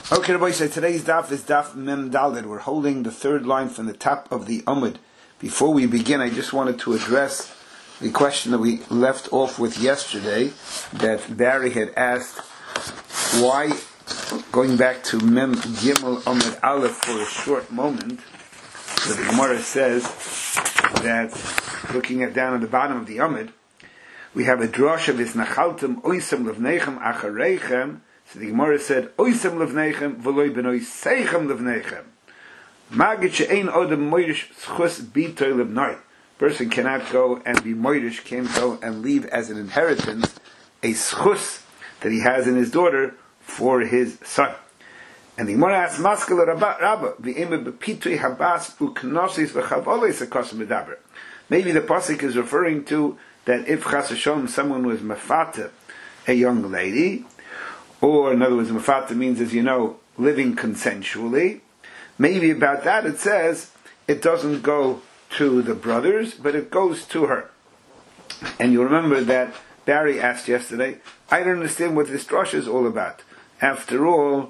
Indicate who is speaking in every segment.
Speaker 1: Okay, Rabbi, so today's daf is daf Mem Daled. We're holding the third line from the top of the Amud. Before we begin, I just wanted to address the question that we left off with yesterday, that Barry had asked, why, going back to Mem Gimel Amud Aleph for a short moment, the Gemara says that, looking at down at the bottom of the Amud, we have a drosh of Isnachaltem Oisem Levnechem Achareichem. So the Gemara said, Oisem Levnechem V'loi Benoi Seichem Levnechem. Magid she'ein odem moirish schus bitoy lebnoi. Person cannot go and be moirish, can't go and leave as an inheritance a schus that he has in his daughter for his son. And the Gemara asks, Maskele Rabba, v'ime b'pitui habas u'knosis v'chavoles akosim medaber. Maybe the pasuk is referring to that if chas v'sholom someone was mafata, a young lady, or in other words, mafata means, as you know, living consensually. Maybe about that it says it doesn't go to the brothers, but it goes to her. And you remember that Barry asked yesterday, I don't understand what this drush is all about. After all,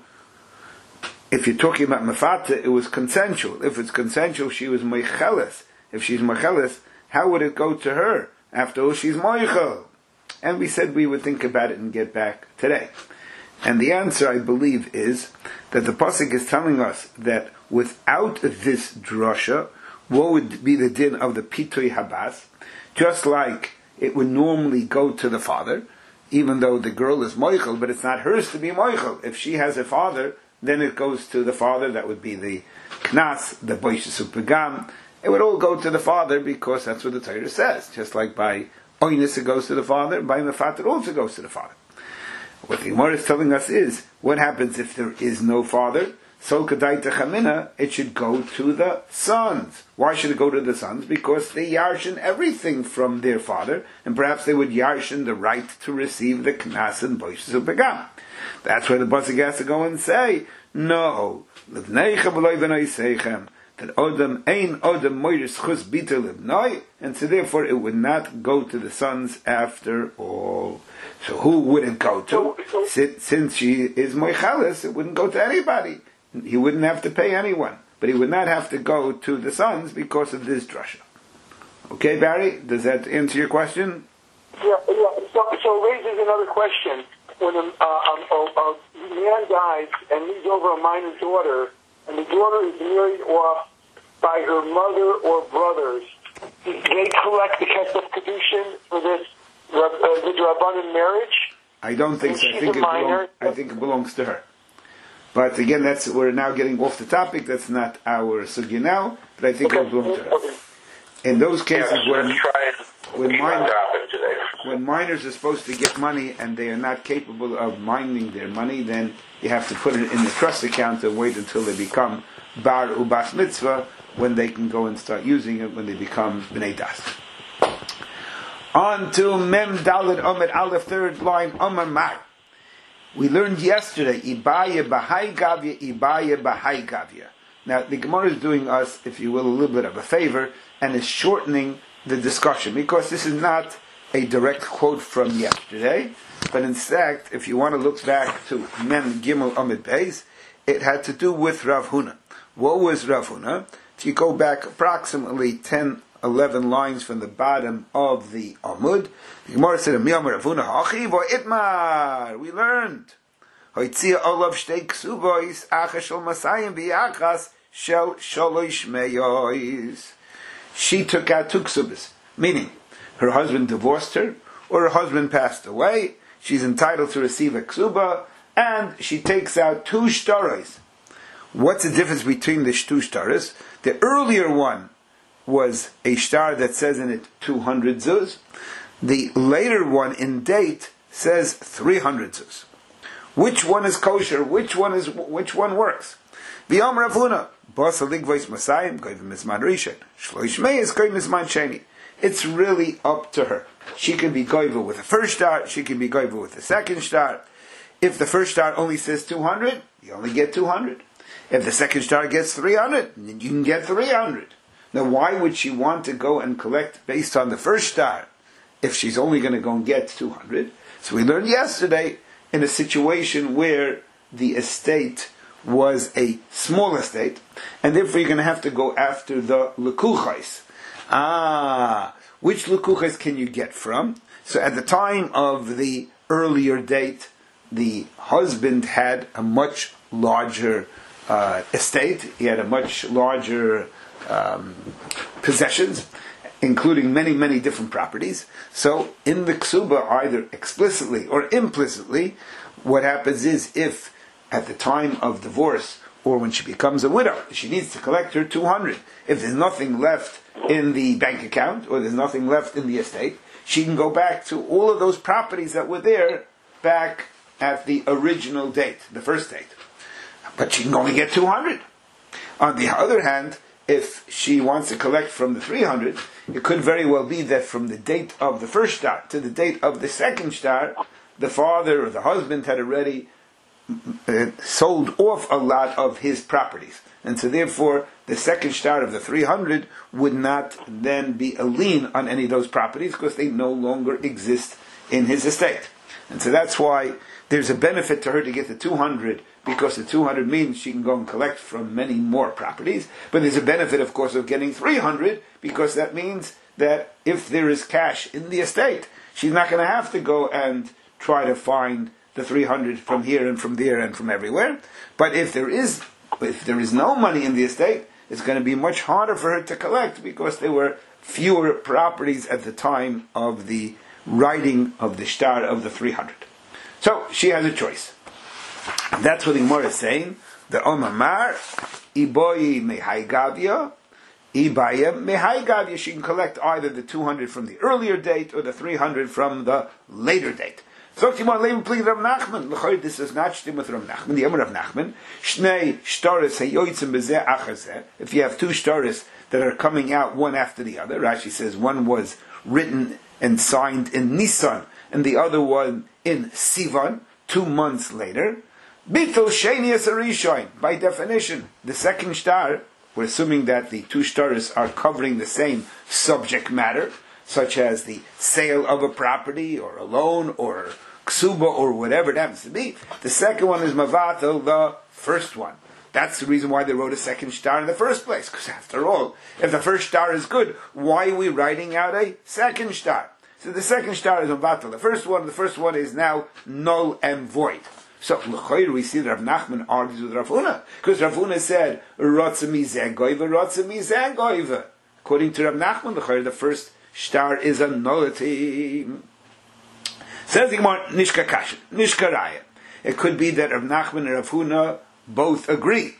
Speaker 1: if you're talking about mafata, it was consensual. If it's consensual, she was moicheles. If she's moicheles, how would it go to her? After all, she's moichel. And we said we would think about it and get back today. And the answer, I believe, is that the pasuk is telling us that without this drasha, what would be the din of the pitui habas? Just like it would normally go to the father, even though the girl is moichel, but it's not hers to be moichel. If she has a father, then it goes to the father. That would be the knas, the boishes upegam. It would all go to the father because that's what the Torah says. Just like by oinus it goes to the father, by mefat it also goes to the father. What the Gemara is telling us is, what happens if there is no father? Sol kadaita chamina, it should go to the sons. Why should it go to the sons? Because they yarshin everything from their father, and perhaps they would yarshin the right to receive the knas and boishes upegam. That's where the pasuk has to go and say, no, livneicha v'loi v'noi seichem, that Odom ein Odom moirish chus biter libnoi, and so therefore it would not go to the sons after all. So who would it go to? Since she is moichalis, it wouldn't go to anybody. He wouldn't have to pay anyone, but he would not have to go to the sons because of this drasha. Okay, Barry, does that answer your question?
Speaker 2: Yeah. So it raises another question. When a man dies and leaves over a minor daughter, and the daughter is married off by her mother or brothers, do they collect the kesef kedushin for this the Rabbanan marriage?
Speaker 1: I don't think so. I think it belongs to her. But again, we're now getting off the topic. That's not our sugya now, but I think it belongs to her. Okay. In those cases when minors are supposed to get money and they are not capable of minding their money, then you have to put it in the trust account and wait until they become bar ubas mitzvah, when they can go and start using it when they become bnei das. On to Mem Daled Amud Aleph, third line, Amar Mar. We learned yesterday, Ibaya Bahai Gavya, Ibaya Bahai Gavya. Now, the Gemara is doing us, if you will, a little bit of a favor, and is shortening the discussion, because this is not a direct quote from yesterday, but in fact, if you want to look back to Mem Gimel Amud Beis, it had to do with Rav Huna. What was Rav Huna? If you go back approximately 10, 11 lines from the bottom of the Amud, the Gemara said, Rav Huna hachi vo itmar. We learned. Hoitzia olav shtei ksubois acha shel masayim biyachas shel shalosh meyois. She took out two ksubas, meaning her husband divorced her, or her husband passed away. She's entitled to receive a ksuba, and she takes out two shtaros. What's the difference between the two shtaros? The earlier one was a shtar that says in it 200 zuz. The later one in date says 300 zuz. Which one is kosher? Which one works? V'yom Rav Huna, basa ligvois masayim goyim misman rishon shloish meyes goyim misman sheni. It's really up to her. She can be goyva with the first shtar. She can be goyva with the second shtar. If the first shtar only says 200, you only get 200. If the second shtar gets 300, then you can get 300. Now, why would she want to go and collect based on the first shtar if she's only going to go and get 200? So we learned yesterday in a situation where the estate was a small estate, and therefore you're going to have to go after the lekuchais. Which lekuchais can you get from? So at the time of the earlier date, the husband had a much larger estate. He had a much larger possessions, including many, many different properties. So in the ksuba, either explicitly or implicitly, what happens is if at the time of divorce or when she becomes a widow, she needs to collect her 200. If there's nothing left in the bank account or there's nothing left in the estate, she can go back to all of those properties that were there back at the original date, the first date. But she can only get 200. On the other hand, if she wants to collect from the 300, it could very well be that from the date of the first star to the date of the second star, the father or the husband had already sold off a lot of his properties. And so therefore, the second star of the 300 would not then be a lien on any of those properties because they no longer exist in his estate. And so that's why there's a benefit to her to get the 200, because the 200 means she can go and collect from many more properties. But there's a benefit, of course, of getting 300, because that means that if there is cash in the estate, she's not going to have to go and try to find the 300 from here and from there and from everywhere. But if there is no money in the estate, it's going to be much harder for her to collect, because there were fewer properties at the time of the writing of the star of the 300. So she has a choice. That's what the Gemara is saying. The Omamar, Iboyi Mehai Gavia, Ibaya Mehai Gavia. She can collect either the 200 from the earlier date or the 300 from the later date. So this is not shtim with Rav Nachman. The Amar of Nachman, Shnei Shtaris Hayoytzim Bezeh Achazeh. If you have two shtaris that are coming out one after the other, Rashi says one was written and signed in Nisan, and the other one in Sivan, 2 months later. Bitul Sheni Esarishoin. By definition, the second star, we're assuming that the two stars are covering the same subject matter, such as the sale of a property, or a loan, or ksuba, or whatever it happens to be. The second one is Mavatel, the first one. That's the reason why they wrote a second star in the first place, because after all, if the first star is good, why are we writing out a second star? So the second star is Mavatel. The first one is now null and void. So we see that Rav Nachman argues with Rav Huna, because Rav Huna said Rotza mizeh goiva, Rotza mizeh goiva. According to Rav Nachman, the first star is a nullity. Says the Gemara, Nishka Kasha, Nishka Raya. It could be that Rav Nachman and Rav Huna both agree.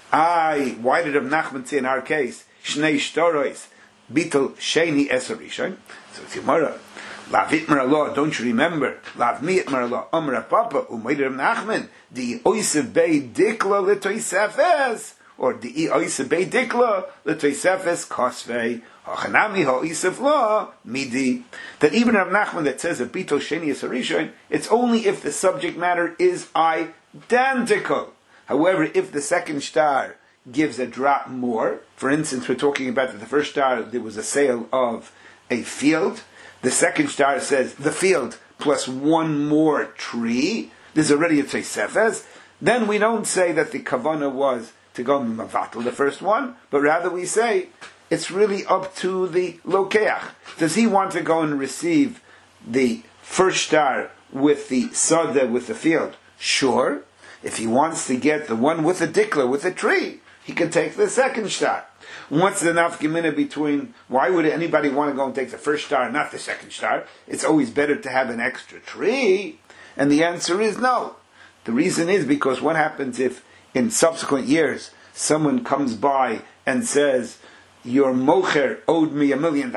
Speaker 1: Why did Rav Nachman say in our case Shnei Shtorois Bitul Sheni Esarishain? So it's Gemara. Lavit Marallah, don't you remember? Lav Miat Marallah, Amra Papa, Umayr Nachman, the Oisev Bei Dikla Letoisefes, or the Oisev Bei Dikla Letoisefes Kosvei, Hachanami Ha'oisev La Midi. That even Rav Nachman that says a Bito Sheni Esarishain, it's only if the subject matter is identical. However, if the second star gives a drop more, for instance, we're talking about that the first star, there was a sale of a field. The second star says the field plus one more tree. There's already a Tosefes. Then we don't say that the Kavanah was to go Mavatal, the first one, but rather we say it's really up to the Lokeach. Does he want to go and receive the first star with the Sadeh, with the field? Sure. If he wants to get the one with the Dikla, with the tree, he can take the second star. What's the nafkamina between, why would anybody want to go and take the first star and not the second star? It's always better to have an extra tree. And the answer is no. The reason is because what happens if in subsequent years someone comes by and says, your mocher owed me $1 million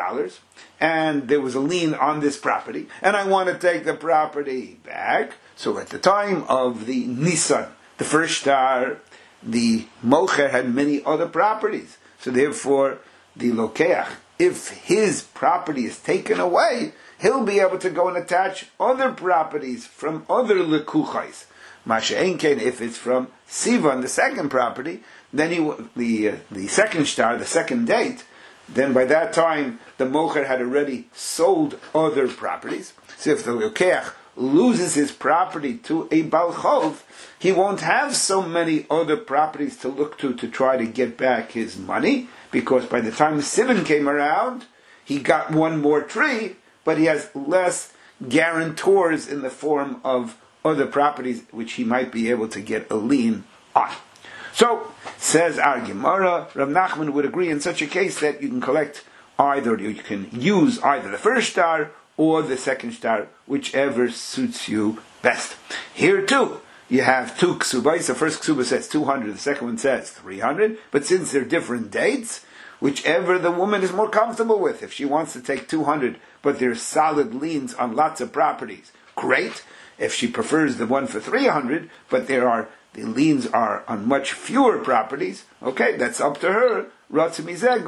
Speaker 1: and there was a lien on this property and I want to take the property back. So at the time of the Nisan, the first star, the mocher had many other properties. So therefore, the Lokeach, if his property is taken away, he'll be able to go and attach other properties from other Lekuchais. Masha'enken, if it's from Sivan, the second property, then the second star, the second date, then by that time, the Mocher had already sold other properties. So if the Lokeach loses his property to a Balchov, he won't have so many other properties to look to try to get back his money, because by the time the Sivan came around, he got one more tree, but he has less guarantors in the form of other properties which he might be able to get a lien on. So, says our Gemara, Rav Nachman would agree in such a case that you can collect either, you can use either the first star or the second star, whichever suits you best. Here too, you have two ksubas. The first ksuba says 200, the second one says 300, but since they're different dates, whichever the woman is more comfortable with, if she wants to take 200, but there's solid liens on lots of properties, great. If she prefers the one for 300, but the liens are on much fewer properties, okay, that's up to her. So there's no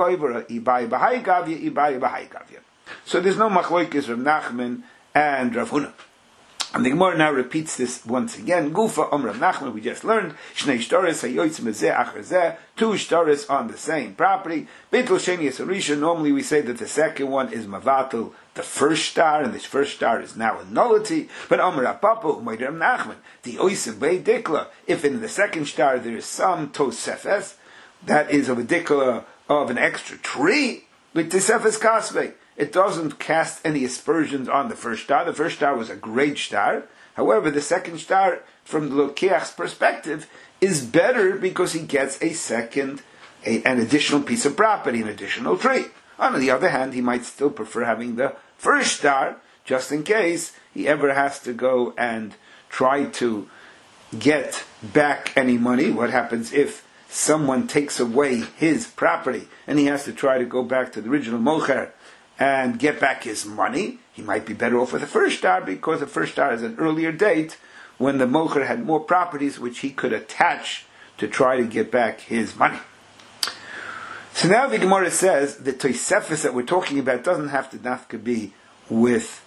Speaker 1: machloikis Rav Nachman and Rav Huna. And the Gemara now repeats this once again. Gufa Rav Nachman, we just learned, Shnei shtaris hayoytzim zeh acher zeh, two shtaris on the same property. Beitul sheni esarisha, normally we say that the second one is mavatul, the first star, and this first star is now a nullity. But Amar Papa, Umayr Rav Nachman, the oisim bei dikla, if in the second star there is some tosefes, that is of a dikla of an extra tree, with tosefes kasvei, it doesn't cast any aspersions on the first star. The first star was a great star. However, the second star, from the Lokeach's perspective, is better because he gets an additional piece of property, an additional tree. On the other hand, he might still prefer having the first star, just in case he ever has to go and try to get back any money. What happens if someone takes away his property and he has to try to go back to the original mocher and get back his money? He might be better off with the first star, because the first star is an earlier date when the mocher had more properties which he could attach to try to get back his money. So now the Gemara says the Tosefes that we're talking about doesn't have to nafka be with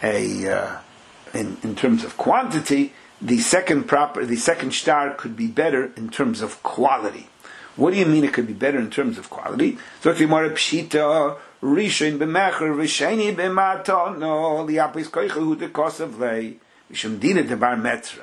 Speaker 1: in terms of quantity. The second star could be better in terms of quality. What do you mean it could be better in terms of quality? So the Gemara pshita Rishon b'mecher v'sheni b'matano liapis koichu the cost of lei mishum dina debar metzra.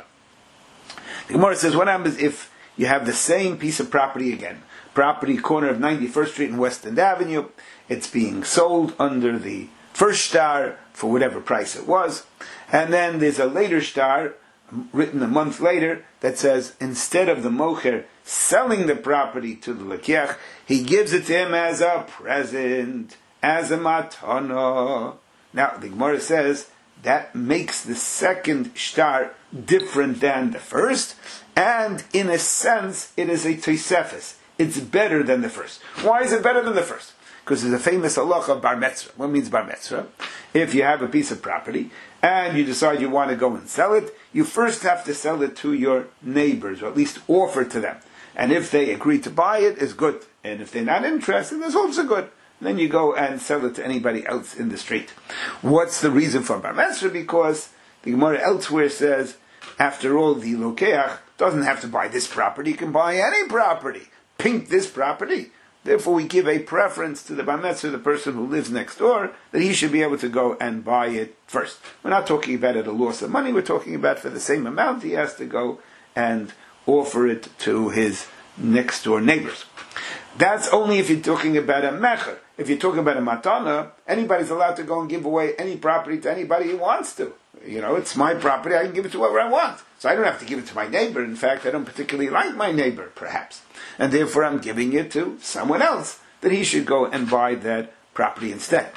Speaker 1: The Gemara says, what happens if you have the same piece of property again? Property corner of 91st Street and West End Avenue. It's being sold under the first star for whatever price it was, and then there's a later star written a month later that says instead of the mocher selling the property to the lekiach, he gives it to him as a present, as a matana. Now the Gemara says that makes the second star different than the first, and in a sense it is a tosefes. It's better than the first. Why is it better than the first? Because there's a famous halacha of bar metzra. What means bar metzra? If you have a piece of property and you decide you want to go and sell it, you first have to sell it to your neighbors, or at least offer to them. And if they agree to buy it, it's good. And if they're not interested, it's also good. Then you go and sell it to anybody else in the street. What's the reason for bar metzra? Because the Gemara elsewhere says, after all, the lokeach doesn't have to buy this property, he can buy any property. Pink this property. Therefore, we give a preference to the bar metzra, the person who lives next door, that he should be able to go and buy it first. We're not talking about at a loss of money. We're talking about for the same amount he has to go and offer it to his next door neighbors. That's only if you're talking about a mecher. If you're talking about a matana, anybody's allowed to go and give away any property to anybody he wants to. You know, it's my property, I can give it to whoever I want. So I don't have to give it to my neighbor. In fact, I don't particularly like my neighbor, perhaps. And therefore I'm giving it to someone else, that he should go and buy that property instead.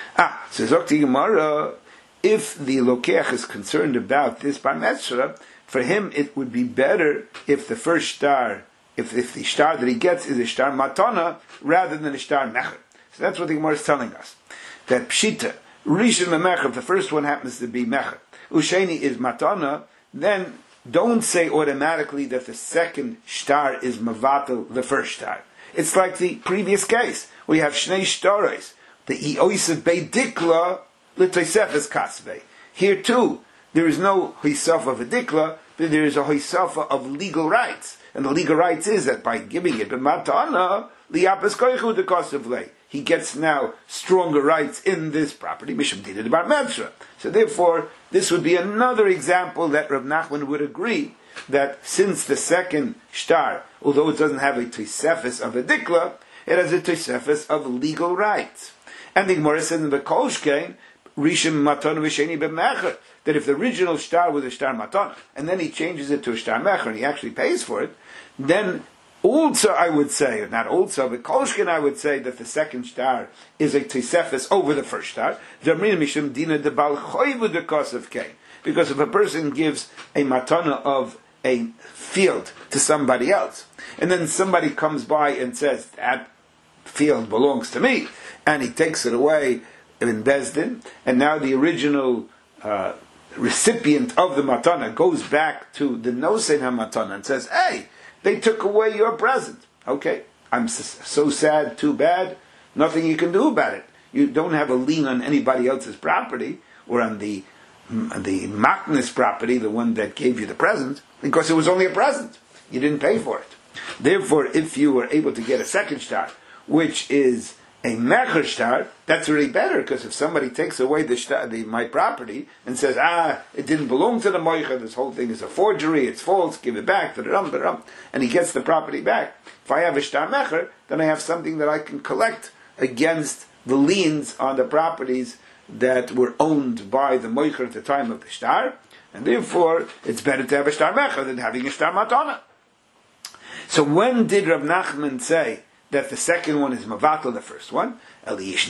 Speaker 1: So Zokti Gemara, if the lokeach is concerned about this bar metzra, for him it would be better if the first star, if the star that he gets is a star matana, rather than a star mecher. So that's what the Gemara is telling us. That pshita, rishon mecher, if the first one happens to be mecher, usheni is matana, then don't say automatically that the second star is mavatel the first star. It's like the previous case. We have shnei shtaros, the ioisav bei dikla l'toisefes kasvei. Here too, there is no hisafa of a dikla, but there is a hisafa of legal rights. And the legal rights is that by giving it b'matana, liapes koichu the kasvei, he gets now stronger rights in this property, mishum dina de bar metzra. So therefore, this would be another example that Rav Nachman would agree that since the second shtar, although it doesn't have a tosefes of a dikla, it has a tosefes of legal rights. And the Gemara says in the Kolshkein, Rishim Maton V'Sheni B'Mecher, that if the original shtar was a shtar matana, and then he changes it to a shtar mecher, and he actually pays for it, then also I would say, not also, but Kolshkin I would say that the second shtar is a tosefes over the first shtar. Because if a person gives a matana of a field to somebody else, and then somebody comes by and says, that field belongs to me, and he takes it away in Bezdin, and now the original recipient of the matana goes back to the nosein ha-matana and says, hey, they took away your present. Okay, I'm so sad, too bad, nothing you can do about it. You don't have a lien on anybody else's property, or on the maknis property, the one that gave you the present, because it was only a present. You didn't pay for it. Therefore, if you were able to get a second shtar, which is a mecher shtar, that's really better, because if somebody takes away my property and says, it didn't belong to the moicha, this whole thing is a forgery, it's false, give it back, and he gets the property back. If I have a shtar mecher, then I have something that I can collect against the liens on the properties that were owned by the moicher at the time of the shtar, and therefore it's better to have a shtar mecher than having a shtar matana. So when did Rav Nachman say that the second one is mavatal the first one? If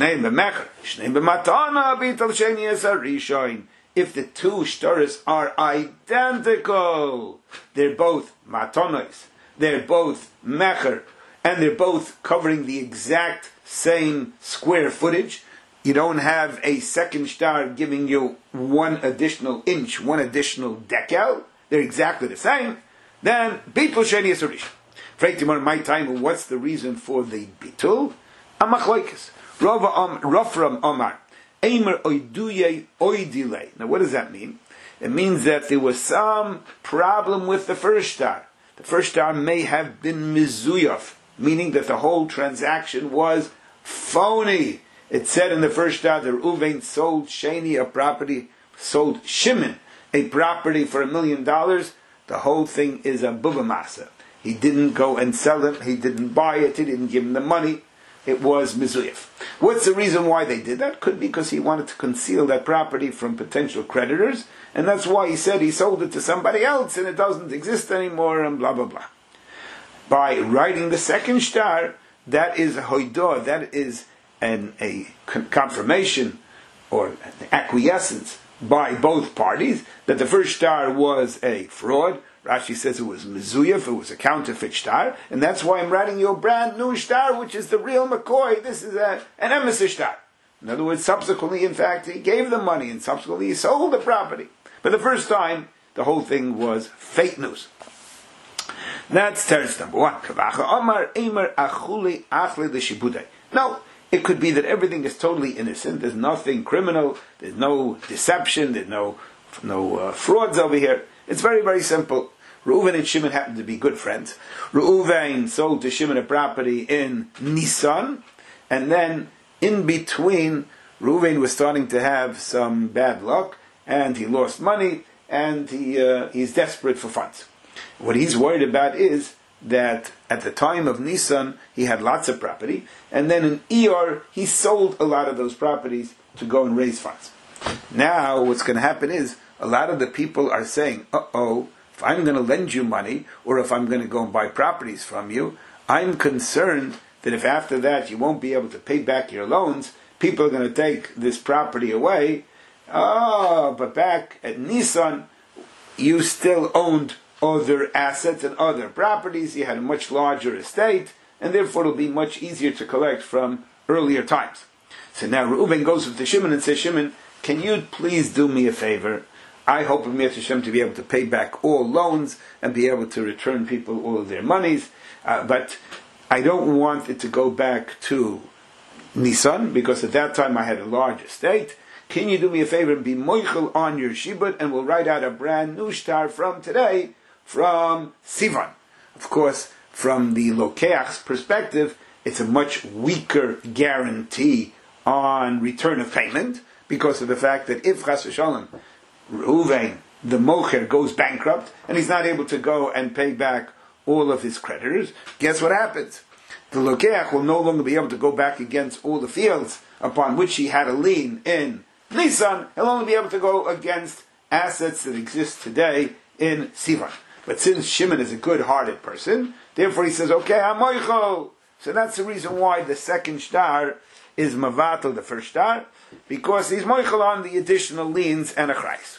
Speaker 1: the two shtaris are identical, they're both matanos, they're both mecher, and they're both covering the exact same square footage. You don't have a second shtar giving you one additional inch, one additional decal. They're exactly the same. Then bitul sheni yisurish. Freitimor, my time. What's the reason for the bitul? Amachloikis. Rafram Omar. Eimer oiduye oidile. Now, what does that mean? It means that there was some problem with the first shtar. The first shtar may have been mizuyaf, meaning that the whole transaction was phony. It said in the first shtar that Reuven sold Sheni a property, sold Shimon a property for $1 million. The whole thing is a bubamasa. He didn't go and sell it. He didn't buy it. He didn't give him the money. It was mizuyef. What's the reason why they did that? Could be because he wanted to conceal that property from potential creditors, and that's why he said he sold it to somebody else and it doesn't exist anymore, and blah blah blah. By writing the second shtar, that is a hoidah, that is a confirmation or an acquiescence by both parties that the first shtar was a fraud. Rashi says it was mezuyaf, it was a counterfeit shtar, and that's why I'm writing you a brand new shtar, which is the real McCoy. This is an emesis shtar. In other words, subsequently, in fact, he gave them money, and subsequently he sold the property. But the first time, the whole thing was fake news. That's teretz number one. No, it could be that everything is totally innocent. There's nothing criminal. There's no deception. There's no frauds over here. It's very, very simple. Reuven and Shimon happened to be good friends. Reuven sold to Shimon a property in Nisan, and then in between, Reuven was starting to have some bad luck, and he lost money, and he's desperate for funds. What he's worried about is that at the time of Nisan, he had lots of property, and then in Iyar, he sold a lot of those properties to go and raise funds. Now, what's going to happen is, a lot of the people are saying, if I'm going to lend you money, or if I'm going to go and buy properties from you, I'm concerned that if after that you won't be able to pay back your loans, people are going to take this property away. But back at Nisan, you still owned other assets and other properties, you had a much larger estate, and therefore it'll be much easier to collect from earlier times. So now Reuben goes to Shimon and says, Shimon, can you please do me a favor? I hope of Mir Hashem to be able to pay back all loans and be able to return people all of their monies, but I don't want it to go back to Nisan, because at that time I had a large estate. Can you do me a favor and be moichel on your shibud, and we'll write out a brand new shtar from today, from Sivan. Of course, from the Lokeach's perspective, it's a much weaker guarantee on return of payment, because of the fact that if Chas v'Shalom Reuven, the mocher, goes bankrupt, and he's not able to go and pay back all of his creditors, guess what happens? The lokeach will no longer be able to go back against all the fields upon which he had a lien in Nisan. He'll only be able to go against assets that exist today in Sivan. But since Shimon is a good-hearted person, therefore he says, okay, I'm moichel. So that's the reason why the second shtar is mavatal, the first shtar, because he's moichel on the additional liens and a chrais.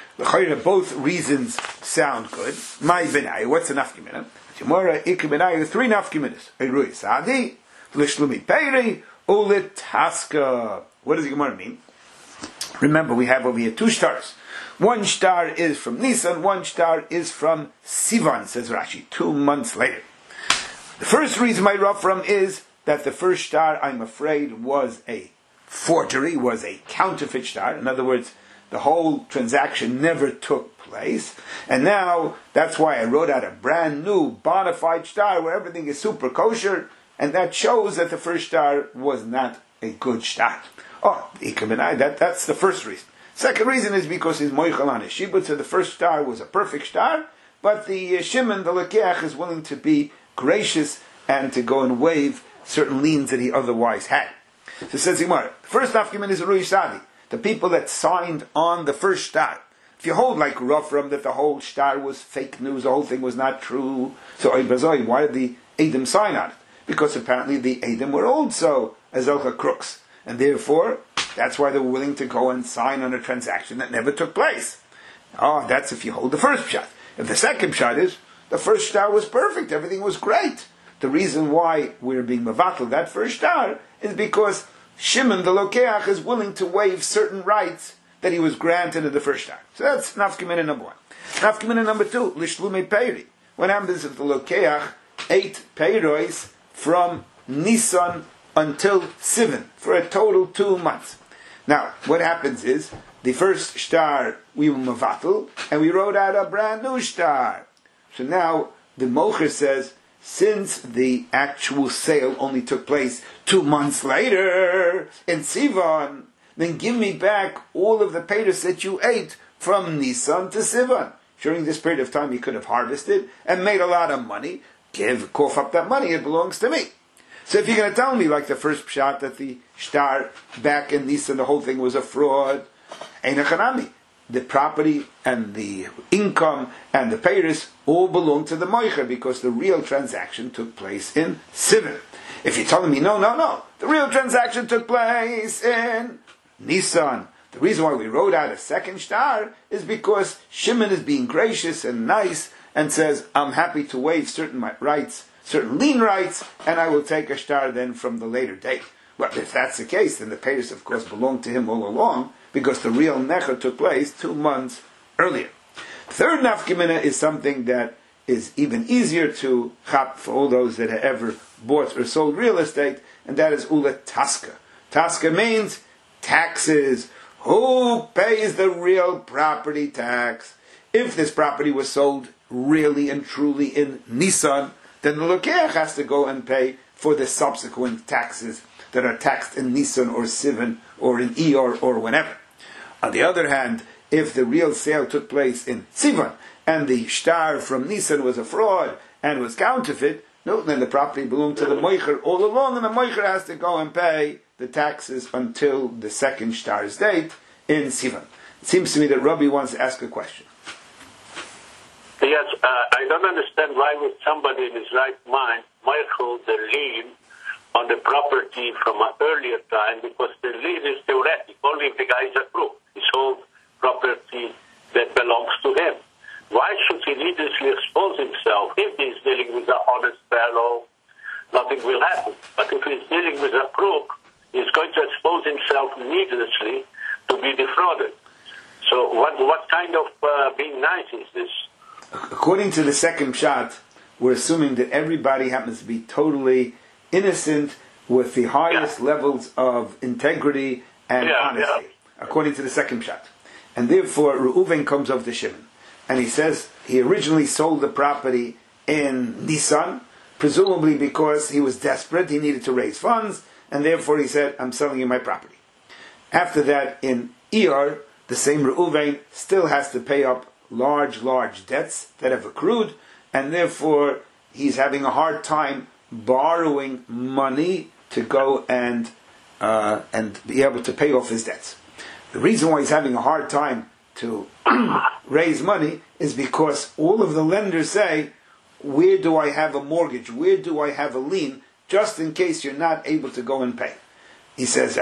Speaker 1: Both reasons sound good. My benai, what's a nafkimina? Gemara, ik benai, three nafkiminas. Erui sadi, lishlumi peiri, ulit taska. What does the Gemara mean? Remember, we have over here two stars. One star is from Nisan, one star is from Sivan, says Rashi, 2 months later. The first reason my rough from is that the first star, I'm afraid, was a forgery, was a counterfeit star. In other words, the whole transaction never took place. And now, that's why I wrote out a brand new bona fide star where everything is super kosher, and that shows that the first star was not a good star. Oh, that's the first reason. Second reason is because he's moichel on his shibud, so the first star was a perfect star, but the Shimon, the lekeach, is willing to be gracious and to go and waive certain liens that he otherwise had. So it says Gemara, first nafkimin is a Rui Sadi, the people that signed on the first star. If you hold like Rafram that the whole star was fake news, the whole thing was not true, so why did the Edom sign on it? Because apparently the Edom were also Azelcha crooks, and therefore that's why they were willing to go and sign on a transaction that never took place. Oh, that's if you hold the first shot. If the second shot is, the first star was perfect, everything was great. The reason why we're being mavatal that first star is because Shimon, the lokeach, is willing to waive certain rights that he was granted in the first star. So that's nafkimina number one. Nafkimina number two, lishlume peiri. What happens if the lokeach ate peiros from Nisan until Sivan, for a total 2 months? Now, what happens is, the first star we were mavatal, and we wrote out a brand new star. So now, the mocher says, since the actual sale only took place 2 months later, in Sivan, then give me back all of the peiros that you ate from Nisan to Sivan. During this period of time, you could have harvested and made a lot of money. Cough up that money, it belongs to me. So if you're going to tell me, like the first shot, that the star back in Nisan, the whole thing was a fraud, the property and the income and the peiros all belong to the moicher because the real transaction took place in Sivan. If you're telling me, no, the real transaction took place in Nisan, the reason why we wrote out a second star is because Shimon is being gracious and nice and says, I'm happy to waive certain rights, certain lien rights, and I will take a star then from the later date. Well, if that's the case, then the peiros, of course, belonged to him all along, because the real necher took place 2 months earlier. Third nafkimina is something that is even easier to chap for all those that have ever bought or sold real estate, and that is ula taska. Taska means taxes. Who pays the real property tax? If this property was sold really and truly in Nisan, then the lokeach has to go and pay for the subsequent taxes that are taxed in Nisan or Sivan or in Iyar or whenever. On the other hand, if the real sale took place in Sivan and the star from Nisan was a fraud and was counterfeit, no, then the property belonged to the moicher all along, and the moicher has to go and pay the taxes until the second star's date in Sivan. It seems to me that Rabbi wants to ask a question.
Speaker 3: Yes, I don't understand why would somebody in his right mind moichel the lien on the property from an earlier time, because the lien is theoretic. Only if the guy is a crook. He sold property that belongs to him. Why should he needlessly expose himself? If he's dealing with an honest fellow, nothing will happen. But if he's dealing with a crook, he's going to expose himself needlessly to be defrauded. So what kind of being nice is this?
Speaker 1: According to the second shot, we're assuming that everybody happens to be totally innocent with the highest levels of integrity and honesty. According to the second shot. And therefore, Reuven comes over to Shimon. And he says he originally sold the property in Nisan, presumably because he was desperate, he needed to raise funds, and therefore he said, I'm selling you my property. After that, in Iyar, the same Reuven still has to pay up large debts that have accrued, and therefore he's having a hard time borrowing money to go and be able to pay off his debts. The reason why he's having a hard time to raise money is because all of the lenders say, where do I have a mortgage? Where do I have a lien? Just in case you're not able to go and pay. He says,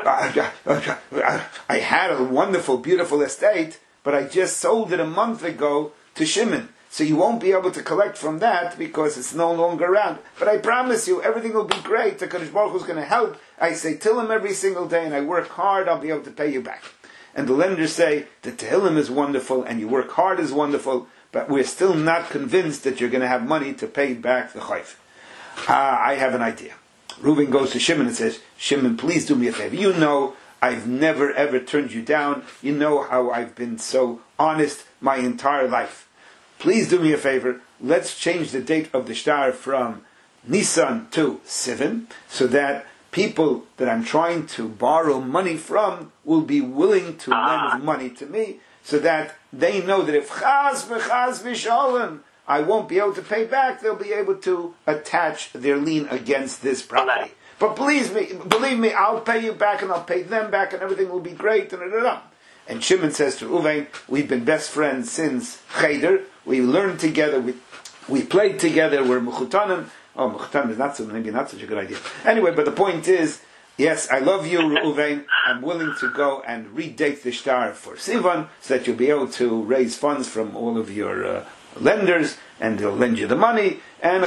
Speaker 1: I had a wonderful, beautiful estate, but I just sold it a month ago to Shimon. So you won't be able to collect from that because it's no longer around. But I promise you, everything will be great. The Kadosh Baruch Hu is going to help. I say Tehillim every single day and I work hard, I'll be able to pay you back. And the lenders say, the Tehillim is wonderful and you work hard is wonderful, but we're still not convinced that you're going to have money to pay back the chayv. I have an idea. Reuven goes to Shimon and says, Shimon, please do me a favor. You know I've never ever turned you down. You know how I've been so honest my entire life. Please do me a favor. Let's change the date of the shtar from Nisan to Sivan, so that people that I'm trying to borrow money from will be willing to lend money to me, so that they know that if chaz v'shalom I won't be able to pay back, they'll be able to attach their lien against this property. But believe me, I'll pay you back and I'll pay them back and everything will be great. And Shimon says to Reuven, we've been best friends since Cheder. We learned together, we played together, we're mechutanim. Oh, mechutanim is maybe not such a good idea. Anyway, but the point is, yes, I love you, Reuven. I'm willing to go and redate the shtar for Sivan so that you'll be able to raise funds from all of your lenders, and they'll lend you the money, and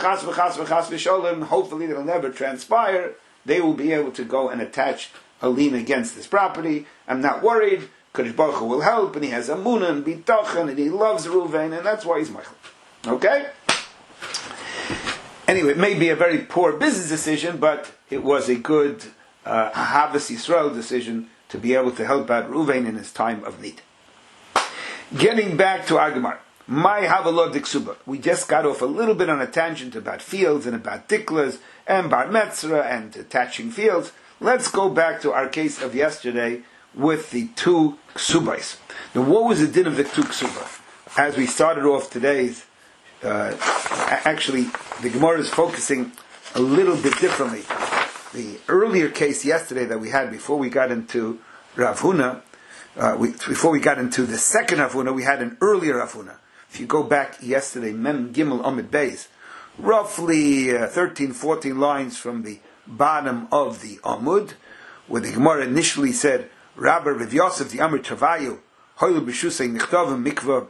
Speaker 1: hopefully it'll never transpire. They will be able to go and attach a lien against this property. I'm not worried. Kadosh Baruch Hu will help, and he has amunah and bitachon, and he loves Reuven, and that's why he's Michael. Okay? Anyway, it may be a very poor business decision, but it was a good Ahavas Yisrael decision to be able to help out Reuven in his time of need. Getting back to our Gemara. My Havalod Diksuba. We just got off a little bit on a tangent about fields and about diklas and bar metzra and attaching fields. Let's go back to our case of yesterday with the two ksubais. Now, what was the din of the two ksuba? As we started off today's, actually, the Gemara is focusing a little bit differently. The earlier case yesterday that we had before we got into Rav Huna, before we got into the second Rav Huna, we had an earlier Rav Huna. If you go back yesterday, Mem Gimel Amid Beis, roughly 13, 14 lines from the bottom of the Amud, where the Gemara initially said, Rabbi Rav Yosef, the Amr Travayu, Hoylu B'Shusay Nichtavim Mikvah,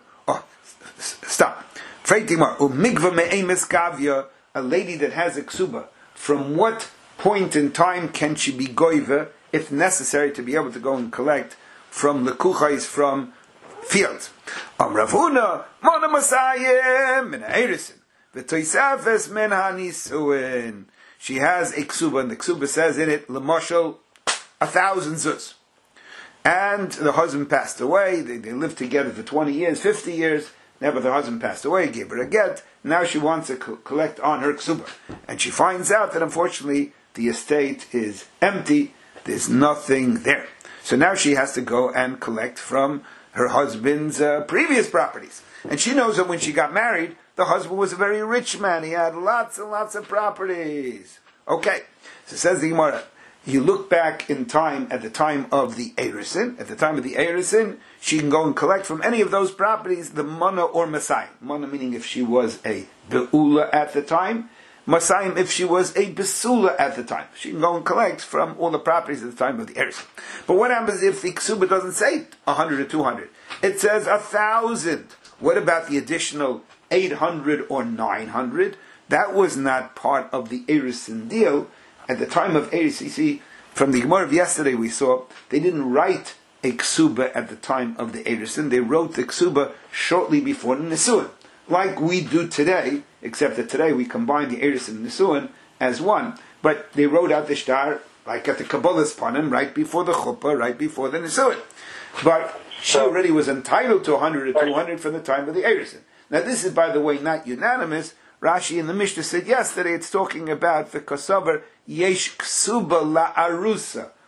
Speaker 1: stop. Mikvah Me'emes Kavya, a lady that has a ksuba, from what point in time can she be goiva, if necessary, to be able to go and collect from lekuchais, from fields? Rav Huna, Mona Masayim, Min Ha'erisin, V'toisafes Min Ha'nisuin. She has a ksuba, and the ksuba says in it, L'moshel, 1,000 zuz. And the husband passed away, they lived together for 20 years, 50 years, never the husband passed away, gave her a get, now she wants to collect on her ksuba. And she finds out that unfortunately the estate is empty, there's nothing there. So now she has to go and collect from her husband's previous properties. And she knows that when she got married, the husband was a very rich man. He had lots and lots of properties. Okay, so says the Gemara, you look back in time at the time of the Eirisin. At the time of the Eirisin, she can go and collect from any of those properties the Mana or Masayim. Mana meaning if she was a Be'ula at the time. Masayim if she was a Besula at the time. She can go and collect from all the properties at the time of the Eirisin. But what happens if the Ksuba doesn't say 100 or 200? It says 1,000. What about the additional 800 or 900? That was not part of the Eirisin deal. At the time of Eris, you see, from the Gemara of yesterday we saw, they didn't write a ksuba at the time of the Erisin. They wrote the ksuba shortly before the Nisuin. Like we do today, except that today we combine the Erisin and Nisuin as one. But they wrote out the shtar, like at the Kabbalah's Panim, right before the Chuppah, right before the Nisuin. But she already was entitled to 100 or 200 from the time of the Erisin. Now this is, by the way, not unanimous. Rashi in the Mishnah said yesterday, it's talking about the Kosover Yesh Ksuba La Arusa.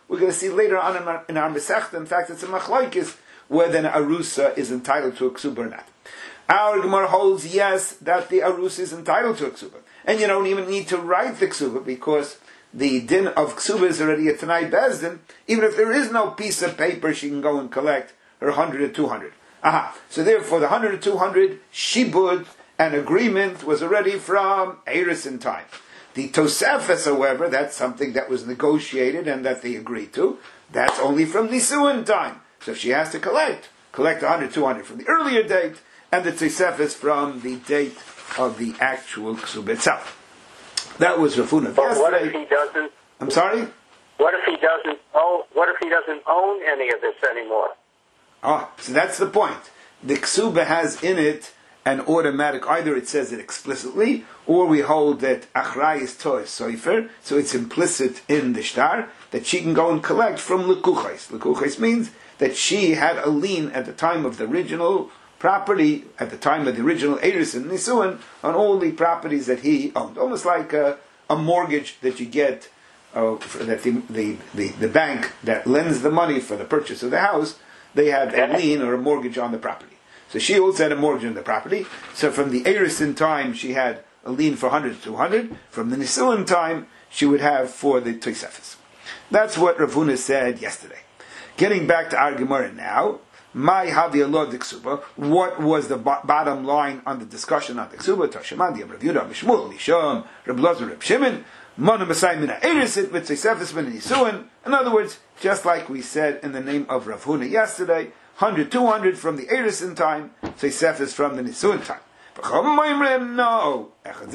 Speaker 1: we're going to see later on in our Masechta, in fact, it's a machlokes whether an arusa is entitled to a ksuba or not. Our Gemara holds, yes, that the arusa is entitled to a ksuba. And you don't even need to write the ksuba, because the din of ksuba is already a Tanai Bezdin. Even if there is no piece of paper, she can go and collect her 100 or 200. So therefore, the 100 or 200 shibud and agreement was already from Erusin time. The Tosefes, however, that's something that was negotiated and that they agreed to. That's only from Nisuin time. So she has to collect 100, 200 from the earlier date, and the Tosefes from the date of the actual ksuba itself. That was Rafuna.
Speaker 3: But what if he doesn't?
Speaker 1: I'm sorry?
Speaker 3: What if he doesn't own any of this anymore?
Speaker 1: So that's the point. The ksuba has in it an automatic, either it says it explicitly, or we hold that achrai is toes soifer, so it's implicit in the shtar, that she can go and collect from lekuchais. Lekuchais means that she had a lien at the time of the original property, at the time of the original Eris and Nisuin, on all the properties that he owned. Almost like a mortgage that you get, that the bank that lends the money for the purchase of the house, they have a lien or a mortgage on the property. So she also had a mortgage on the property. So from the Erusin time, she had a lien for 100 to 200. From the Nisuin time, she would have for the Tosefes. That's what Ravuna said yesterday. Getting back to our Gemara now, my Havi Allah de Ksuba, what was the bottom line on the discussion on the Ksuba? Tashamandi, Rav Yudah, Mishmul, Lisham, Reb Lazar, Reb Shimon, Mona Masai Mina Erusit, with Tosefes Mina Nisuin. In other words, just like we said in the name of Rav Huna yesterday, 100, 200 from the Erusin time, Tosefes from the Nisuin time. No.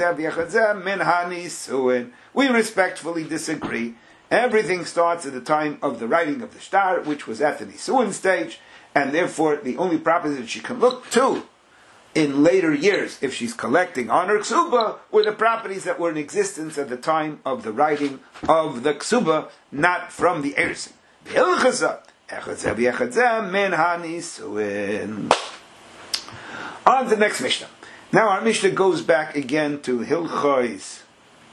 Speaker 1: We respectfully disagree. Everything starts at the time of the writing of the shtar, which was at the Nisuin stage, and therefore the only property that she can look to in later years, if she's collecting on her ksuba, were the properties that were in existence at the time of the writing of the ksuba, not from the Erusin. On the next Mishnah. Now our Mishnah goes back again to Hilchos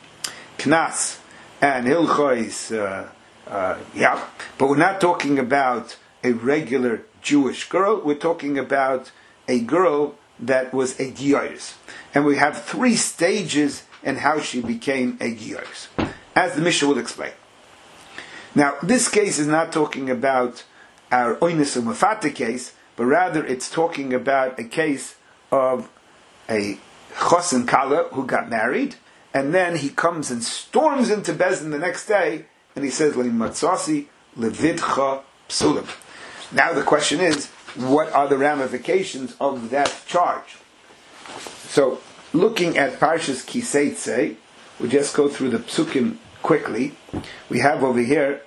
Speaker 1: Knas and Hilchos, but we're not talking about a regular Jewish girl. We're talking about a girl that was a Gioris. And we have 3 stages in how she became a Gioris, as the Mishnah will explain. Now, this case is not talking about our Oines Umafata case, but rather it's talking about a case of a Chosin Kala who got married, and then he comes and storms into Bezdin the next day, and he says, Le'matzasi levidcha psulim. Now the question is, what are the ramifications of that charge? So, looking at Parshas Kiseitse, we'll just go through the psukim quickly. We have over here,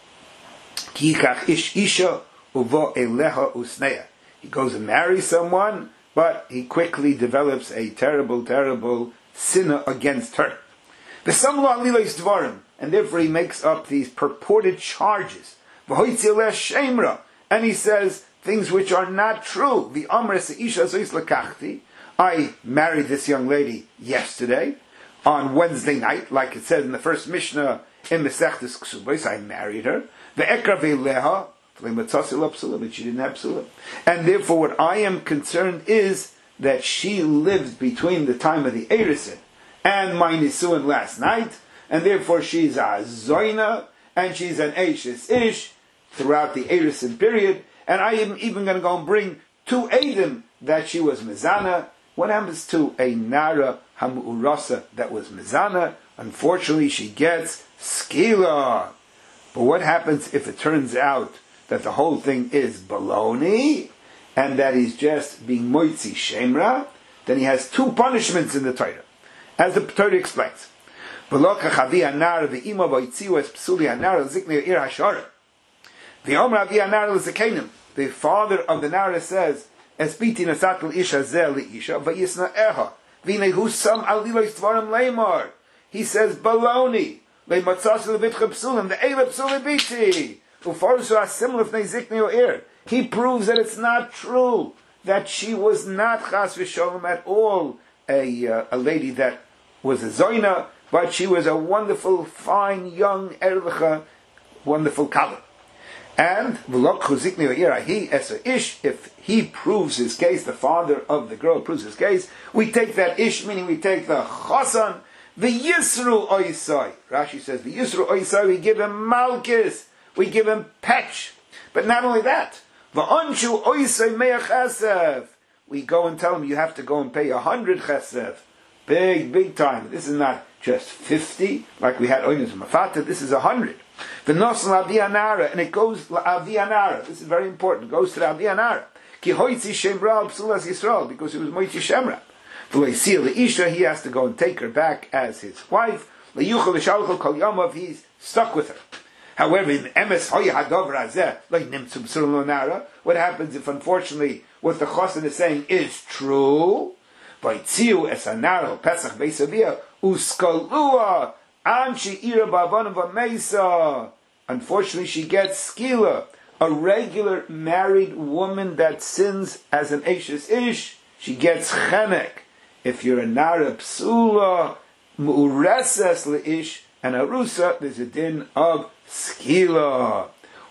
Speaker 1: Kikach ish isha uvo eleha usneya. He goes and marries someone, but he quickly develops a terrible, terrible sin against her. V'samlo alilos dvarim, and therefore he makes up these purported charges. V'hoitzi leh shemra, and he says things which are not true. V'amr seisha zois lakachti. I married this young lady yesterday on Wednesday night, like it says in the first Mishnah in Mesechtes Ksubos. I married her. Ve'ekra ve'leha. But she didn't have psulim. And therefore what I am concerned is that she lived between the time of the Erusin and my Nisuin last night, and therefore she's a Zoina, and she's an Eishes Ish throughout the Erusin period, and I am even going to go and bring 2 Eidim that she was Mizana. What happens to a Nara Hamu'urasa that was Mizana? Unfortunately, she gets Skila. But what happens if it turns out that the whole thing is baloney, and that he's just being moitzi shemra? Then he has 2 punishments in the Torah, as the Torah explains. The father of the Nara says, he says baloney. He proves that it's not true, that she was not chas v'sholem at all a lady that was a zoina, but she was a wonderful, fine, young erlicha wonderful color. And if he proves his case, the father of the girl proves his case, we take that ish, meaning we take the chasan, the yisru oisai. Rashi says the yisru oisai, we give him malkis, we give him petch. But not only that, the anshu oisai me'ach chesef. We go and tell him you have to go and pay 100 chesef. Big time. This is not just 50, like we had oinus mafata, this is 100. The nos l'Avianara, and it goes l'Avianara. This is very important. It goes to the Avianara. Ki hoitzi shemra psulas Yisrael, because it was moitzi shemra. V'leisir leisha, he has to go and take her back as his wife. Le'yuchel l'shalchel kol yamav, he's stuck with her. However, in emes hoya hadov razeh, like nimtzu b'sulam l'nara, what happens if unfortunately what the chosin is saying is true? V'itziu es hanara pesach beisavia uskalua. Unfortunately, she gets skila. A regular married woman that sins as an Eishes Ish, she gets chenek. If you're a Nara Psula, Mu'ureses Le'ish, and Arusa, there's a din of skila.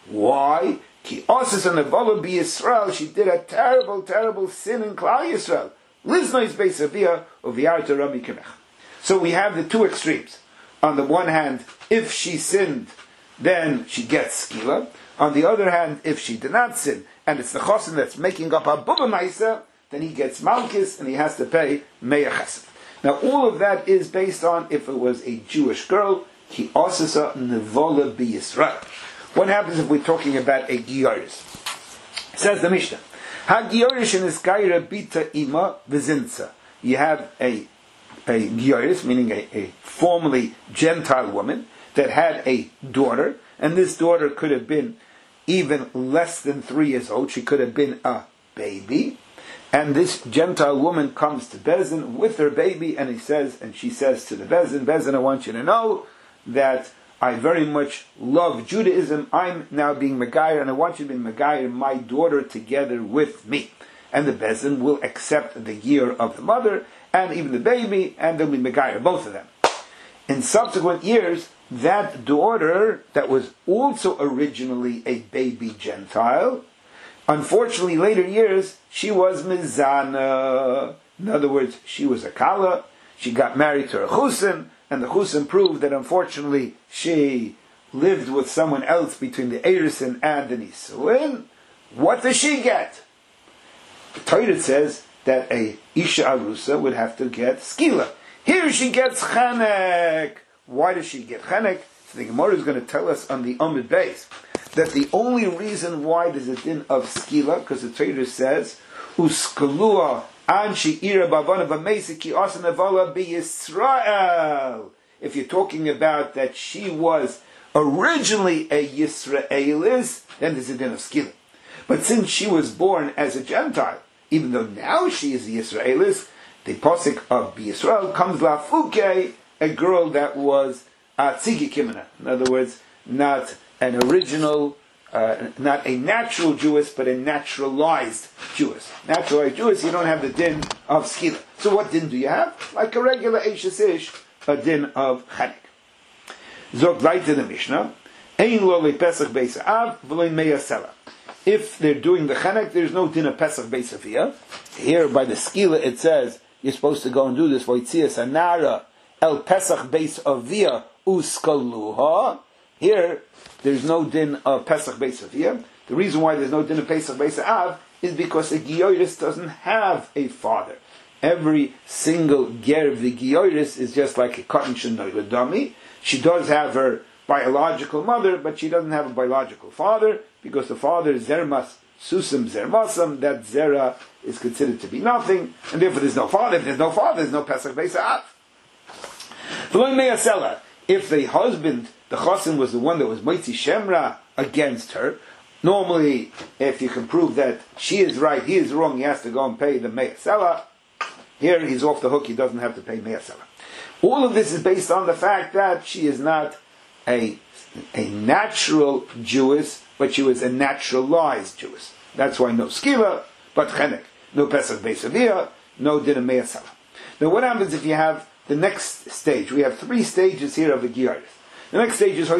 Speaker 1: Why? Ki Osis and Nevala Bi Yisrael, she did a terrible sin in Klal Yisrael. Liznois Beisavia, Uviarta Rami Kemech. So we have the two extremes. On the one hand, if she sinned, then she gets skila. On the other hand, if she did not sin, and it's the chosin that's making up a bubba maisa, then he gets malkis and he has to pay meya chesed. Now, all of that is based on if it was a Jewish girl, ki osisa nevola bi Yisrael. What happens if we're talking about a giyaris? Says the Mishnah, ha giyaris in iskayra bita ima v'zinza. You have a giyaris, meaning a formerly Gentile woman that had a daughter, and this daughter could have been even less than 3 years old. She could have been a baby, and this Gentile woman comes to Bezin with her baby, and she says to the Bezin, I want you to know that I very much love Judaism. I'm now being Megayer, and I want you to be Megayer, my daughter, together with me. And the Bezin will accept the year of the mother, and even the baby, and they'll be Megayer, both of them. In subsequent years, that daughter, that was also originally a baby Gentile, unfortunately, later years, she was Mizana. In other words, she was a Kala, she got married to a Chusin, and the Chusin proved that unfortunately she lived with someone else between the Erisin and the Nisuin. What does she get? The Torah says that a Isha Arusa would have to get skila. Here she gets chanek. Why does she get chanek? So the Gemara is going to tell us on the Amud Beis that the only reason why there's a din of skila, because the Torah says, Uskalua anshi ira bavana v'meisiki asanevala bi Yisrael. If you're talking about that she was originally a Yisraelis, then there's a din of skila. But since she was born as a Gentile, even though now she is a Yisraelis, the posik of Yisrael comes lafuke, a girl that was a tzigi kimena. In other words, not an original, not a natural Jewess, but a naturalized Jewess. Naturalized Jewess, you don't have the din of skila. So what din do you have? Like a regular Eishes Ish, a din of chanik. Zog right in the Mishnah, ein lo le pesach beis av v'lo meya sela. If they're doing the chanek, there's no din of pesach beis avia. Here by the skila it says you're supposed to go and do this. Voitzias anara el pesach beis avia uskaluha. Here there's no din of pesach beis avia. The reason why there's no din of pesach beis av is because a giyoris doesn't have a father. Every single ger of the giyoris is just like a cotton shenoy dummy. She does have her biological mother, but she doesn't have a biological father, because the father is zermas susam zermasam, that zera is considered to be nothing, and therefore there's no father. If there's no father, there's no pesach beis av. If the husband, the chosin, was the one that was moitzi shemra against her, normally, if you can prove that she is right, he is wrong, he has to go and pay the meyasela. Here he's off the hook, he doesn't have to pay meyasela. All of this is based on the fact that she is not a natural Jewess, but she was a naturalized Jewess. That's why no skila, but chenek. No pesach beis avia, no din of meyasela. Now what happens if you have the next stage? We have 3 stages here of the giyaris. The next stage is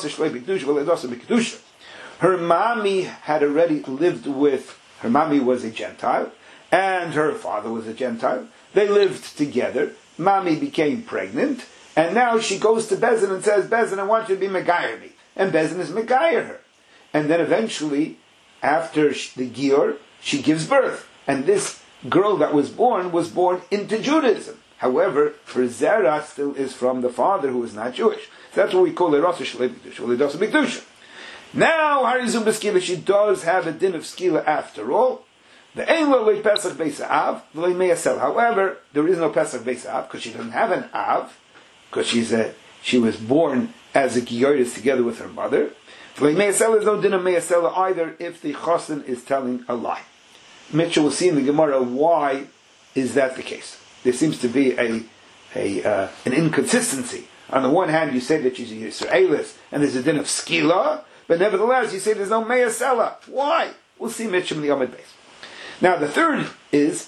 Speaker 1: her mommy had already lived with, her mommy was a Gentile, and her father was a Gentile. They lived together. Mommy became pregnant, and now she goes to Bezin and says, Bezin, I want you to be Megayer me. And Bezin is Megayer her. And then eventually, after the Gior, she gives birth. And this girl that was born into Judaism. However, her Zerah still is from the father who is not Jewish. So that's what we call Erosa Shalei B'Kedusha. Now, Harizum B'Skila, she does have a din of Skila after all. The Einla Loi Pesach Beis Av, Loi Meyasel. However, there is no Pesach Beis Av, because she doesn't have an Av, because she was born as a Giyoris together with her mother. Loi Meyasel is no din of Meyasel either if the Chosin is telling a lie. Mitchell will see in the Gemara why is that the case. There seems to be an inconsistency. On the one hand, you say that she's a Yisraelis, and there's a din of Skila, but nevertheless, you say there's no Meyasela. Why? We'll see Mitchell in the Amud Beis. Now, the third is,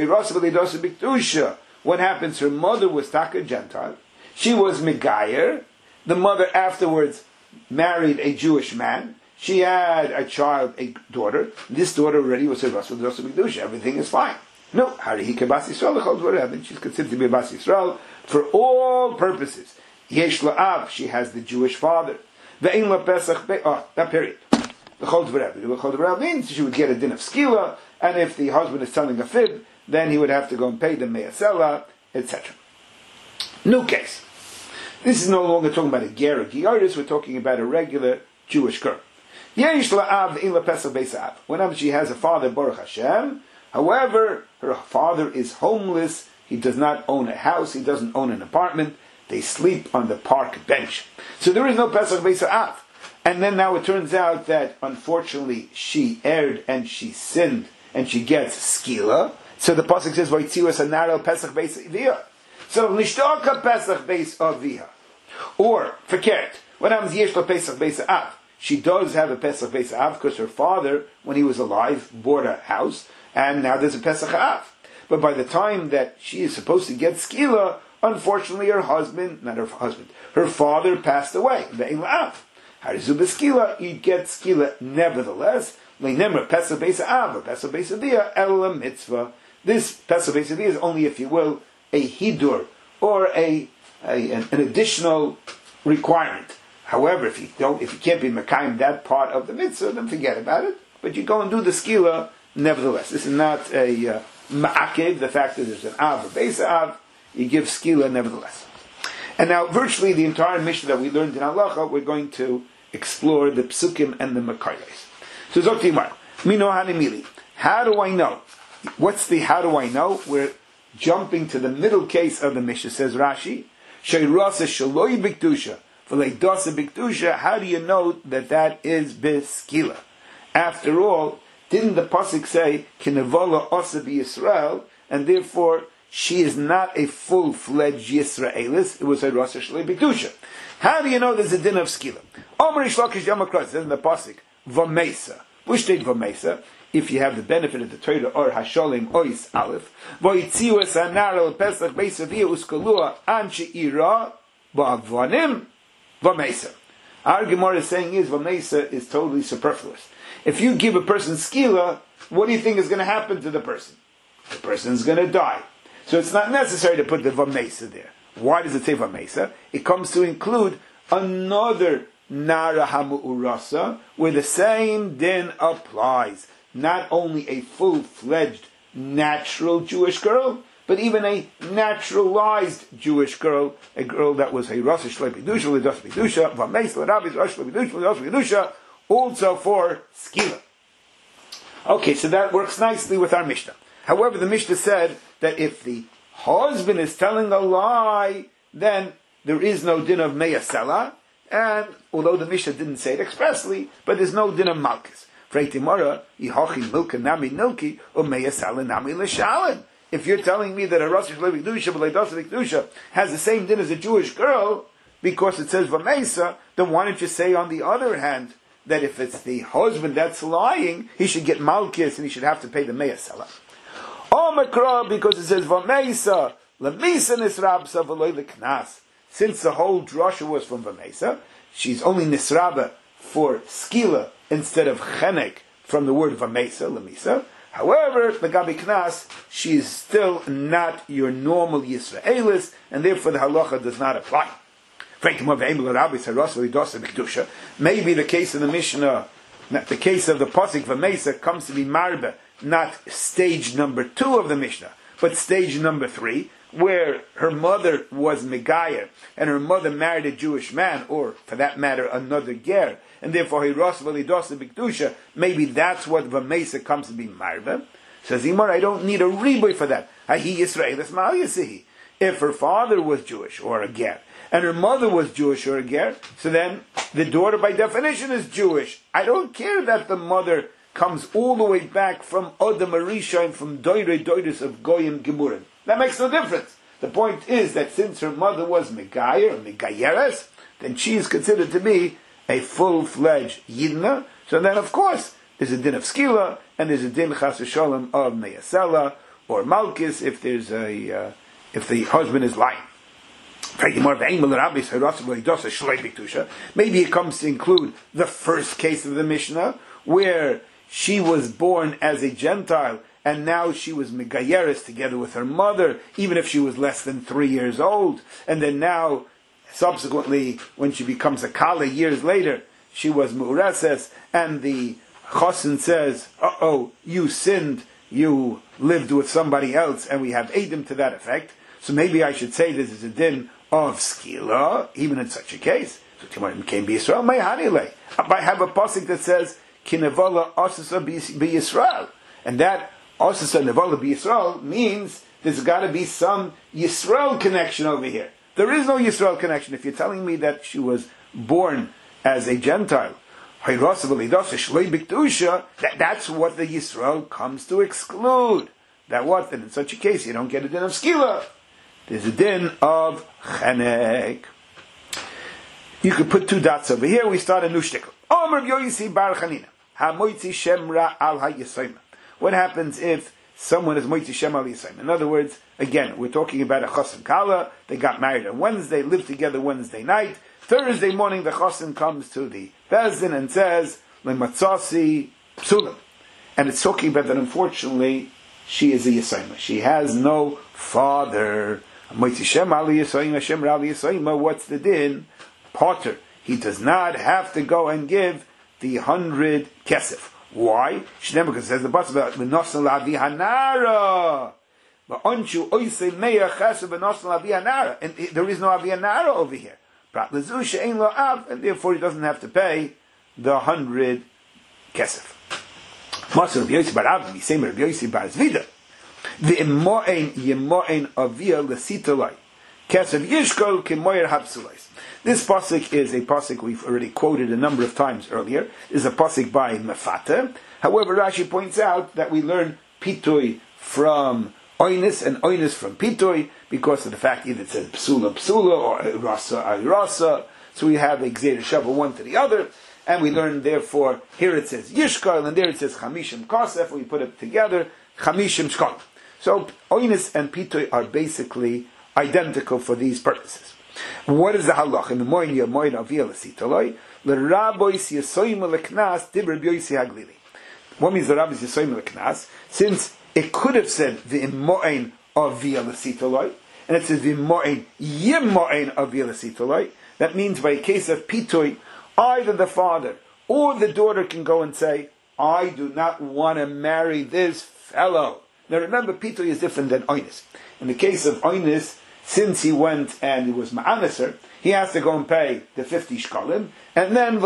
Speaker 1: what happens? Her mother was Taka Gentile. She was Megayer. The mother afterwards married a Jewish man. She had a child, a daughter. This daughter already was a Rasa B'Kedusha. Everything is fine. No, Harihika Bas Yisrael. She's considered to be a Bas Yisrael for all purposes. Yesh La'av, she has the Jewish father. Ve'in La Pesach that period. The Chol Dvarav means she would get a din of Skila, and if the husband is telling a fib, then he would have to go and pay the Meyasela, etc. New case. This is no longer talking about a Ger Giyaris, we're talking about a regular Jewish girl. Yesh La'av ve'in La Pesach Beis Av. Whenever she has a father, Baruch Hashem, however, her father is homeless, he does not own a house, he doesn't own an apartment, they sleep on the park bench. So there is no Pesach Beis Av. And then now it turns out that unfortunately she erred and she sinned and she gets Skila. So the Pasuk says, Vaytziwas Anaro Pesach Beis Avia. So Nishtaka Pesach Beis Avia. Or, Fakert, what happens Yesh La Pesach Beis Av? She does have a Pesach Beis Av because her father, when he was alive, bought a house, and now there's a Pesach Av. But by the time that she is supposed to get Skila, unfortunately her father passed away. Ve'in La'av. Harizu B'Skila, you get Skila nevertheless. Le'nemer Pesach Beis Av, or Pesach Beis Avia, Ela Mitzvah. This Pesach Beis Avia is only, if you will, a hidur, or an additional requirement. However, if you can't be Mekayim that part of the mitzvah, then forget about it. But you go and do the Skila nevertheless. This is not a ma'akev, the fact that there's an Av or Beis Av, you give Skila nevertheless. And now, virtually the entire Mishnah that we learned in Halacha, we're going to explore the Psukim and the Makayos. So, Zok Timar, Mino Hanimili. How do I know? What's the how do I know? We're jumping to the middle case of the Mishnah, says Rashi. Sheirasa Shaloi Bikdusha. V'leidasa Bikdusha. How do you know that is Beskila? After all, didn't the Pasuk say, Kinevala Osa B'Yisrael, and therefore, she is not a full-fledged Yisraelis. It was a Rasa Shalei B'Kedusha. How do you know there's a din of Skila? Omer Ishlakish Yamakras says in the pasuk V'Mesa. Which state V'Mesa? If you have the benefit of the Torah or Hasholim Ois Aleph, V'Yitziu Esanara Pesach Beis Avia Uskalua Anche Ira V'Avanim V'Mesa. Our Gemara is saying V'Mesa is totally superfluous. If you give a person Skila, what do you think is going to happen to the person? The person's going to die. So it's not necessary to put the V'Mesa there. Why does it say V'Mesa? It comes to include another Nara Hamu'urasa, where the same din applies. Not only a full-fledged natural Jewish girl, but even a naturalized Jewish girl, a girl that was a Rasa Shlei B'Kedusha, L'das B'Kedusha, V'Mesa, L'Rabbi, Rasa Shlei B'Kedusha, L'das B'Kedusha, also for Skila. Okay, so that works nicely with our Mishnah. However, the Mishnah said that if the husband is telling a lie, then there is no din of Meyasela, and although the Mishnah didn't say it expressly, but there's no din of Malchus. If you're telling me that a Rasa Shlei B'Kedusha, B'Leidasa B'Kedusha has the same din as a Jewish girl, because it says V'Mesa, then why don't you say on the other hand, that if it's the husband that's lying, he should get Malchus and he should have to pay the Meyasela. Omikra, because it says V'Mesa, L'Misa Nisrabsa V'Loi L'Knas. since the whole drasha was from Vamesa, she's only nisraba for skila instead of chenek from the word Vamesa, Lamisa. However, the Gabi Knas, she is still not your normal Yisraelis, and therefore the halacha does not apply. Maybe the case of the Mishnah, the case of the Pasik Vamesa comes to be Marba, not stage number 2 of the Mishnah, but stage number 3, where her mother was Megayer, and her mother married a Jewish man, or for that matter, another Ger, and therefore Hiras Validosa Bikdusha, maybe that's what Vamesa comes to be Marba. Says Imar, I don't need a riboy for that. Hahi Yisraelis Ma'al Yasihi. If her father was Jewish, or a Ger, and her mother was Jewish or a Ger, so then the daughter by definition is Jewish. I don't care that the mother comes all the way back from Odom Arisha and from Doiris of Goyim Gemurim. That makes no difference. The point is that since her mother was Megayer, Megayeres, then she is considered to be a full-fledged Yidna. So then, of course, there's a din of Skila, and there's a din Chas v'Shalom of Meyasela, or Malkis, if if the husband is lying. Maybe it comes to include the first case of the Mishnah, where she was born as a Gentile, and now she was Megayeres together with her mother, even if she was less than 3 years old. And then now, subsequently, when she becomes a Kala years later, she was Mu'reses, and the Chosin says, you sinned, you lived with somebody else, and we have Eidim to that effect. So maybe I should say this is a din of Skila, even in such a case. So Timon came be Yisrael, may Hanile. I have a pasuk that says, Kinevala Osasa be Yisrael. And that Osasa Nevala be Yisrael means there's got to be some Yisrael connection over here. There is no Yisrael connection. If you're telling me that she was born as a Gentile, that's what the Yisrael comes to exclude. That what? That in such a case you don't get a din of Skila. There's a din of Chenek. You could put 2 dots over here. We start a new shtickle. What happens if someone is Moitzi Shem al Yisayim? In other words, again, we're talking about a Chosin Kala. They got married on Wednesday, lived together Wednesday night. Thursday morning, the Chosin comes to the Bezdin and says, Lematzasi Psulim. And it's talking about that, unfortunately, she is a Yisayim. She has no father. What's the din? Potter. He does not have to go and give the 100 kesef. Why? Because it says the Pasuk about V'nosel Lavi Hanara. And there is no Avi Hanara over here. And therefore he doesn't have to pay the 100 kesef. Maser Rabbi Yossi bar Abba, same Rabbi Yossi bar Zvida. V'imo'en yemo'en avia l'sitalai. Kesef yishkol kemoyer hapsulais. This pasuk is a pasuk we've already quoted a number of times earlier. Is a pasuk by Mefata. However, Rashi points out that we learn pitui from oinis and oinis from pitui because of the fact either it says psula or rasa. So we have a gzeir shava one to the other. And we learn, therefore, here it says Yishkal, and there it says Chamishim Kosef. We put it together, Chamishim Shkol. So, Oinis and Pitui are basically identical for these purposes. What is the halach? In the Moin Yamoin Aviyah L'Sitaloi, L'Rabois Yesoyim L'Knas, Dibr B'Yosi Haglili. What means the Rabbis Yesoyim L'Knas? Since it could have said V'Imoin Aviyah L'Sitaloi, and it says V'Imoin Yemoin Aviyah L'Sitaloi, that means by a case of Pitui, either the father or the daughter can go and say, I do not want to marry this fellow. Now remember, Pitui is different than Oinis. In the case of Oinis, since he went and it was Ma'aneser, he has to go and pay the 50 shkalim, and then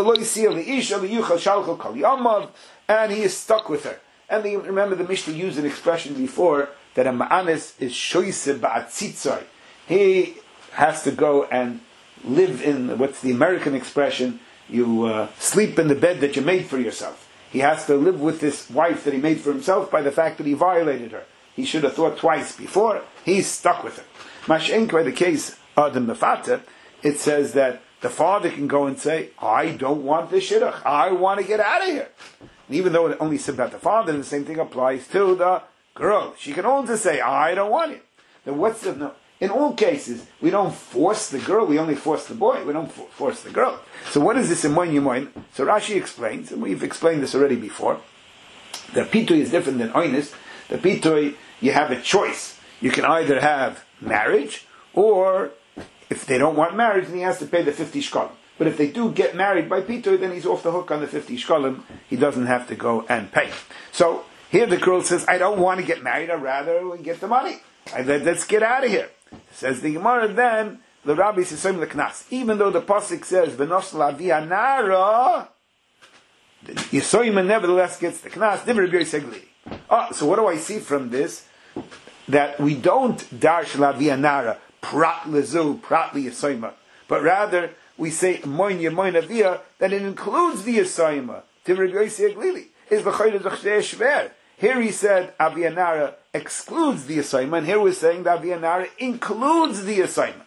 Speaker 1: and he is stuck with her. And remember the Mishnah used an expression before that a Ma'anes is shoyse ba'atzitzai. He has to go and live in, what's the American expression? You sleep in the bed that you made for yourself. He has to live with this wife that he made for himself by the fact that he violated her. He should have thought twice before. He's stuck with her. Mashenk, by the case of the Mefata, it says that the father can go and say, I don't want this shidduch. I want to get out of here. And even though it only said about the father, the same thing applies to the girl. She can also say, I don't want it. Then what's the... No, In all cases, we don't force the girl, we only force the boy, we don't force the girl. So what is this in Moin Yemoin? So Rashi explains, and we've explained this already before, that Pitui is different than Oinus. The Pitui, you have a choice. You can either have marriage, or if they don't want marriage, then he has to pay the 50 shkalim. But if they do get married by Pitui, then he's off the hook on the 50 shkalim. He doesn't have to go and pay. So here the girl says, I don't want to get married, I'd rather get the money. Let's get out of here. Says the Gemara then, the Rabbi says, even though the pasuk says, V'nos lavi nara, the Yisoyim nevertheless gets the knas. So what do I see from this? That we don't darsh lavi nara, prat lezu, prat li Yisoyim, but rather we say moin avia, that it includes the Yisoyim. Is the here he said Avianara excludes the assignment. Here we're saying that Avianara includes the assignment.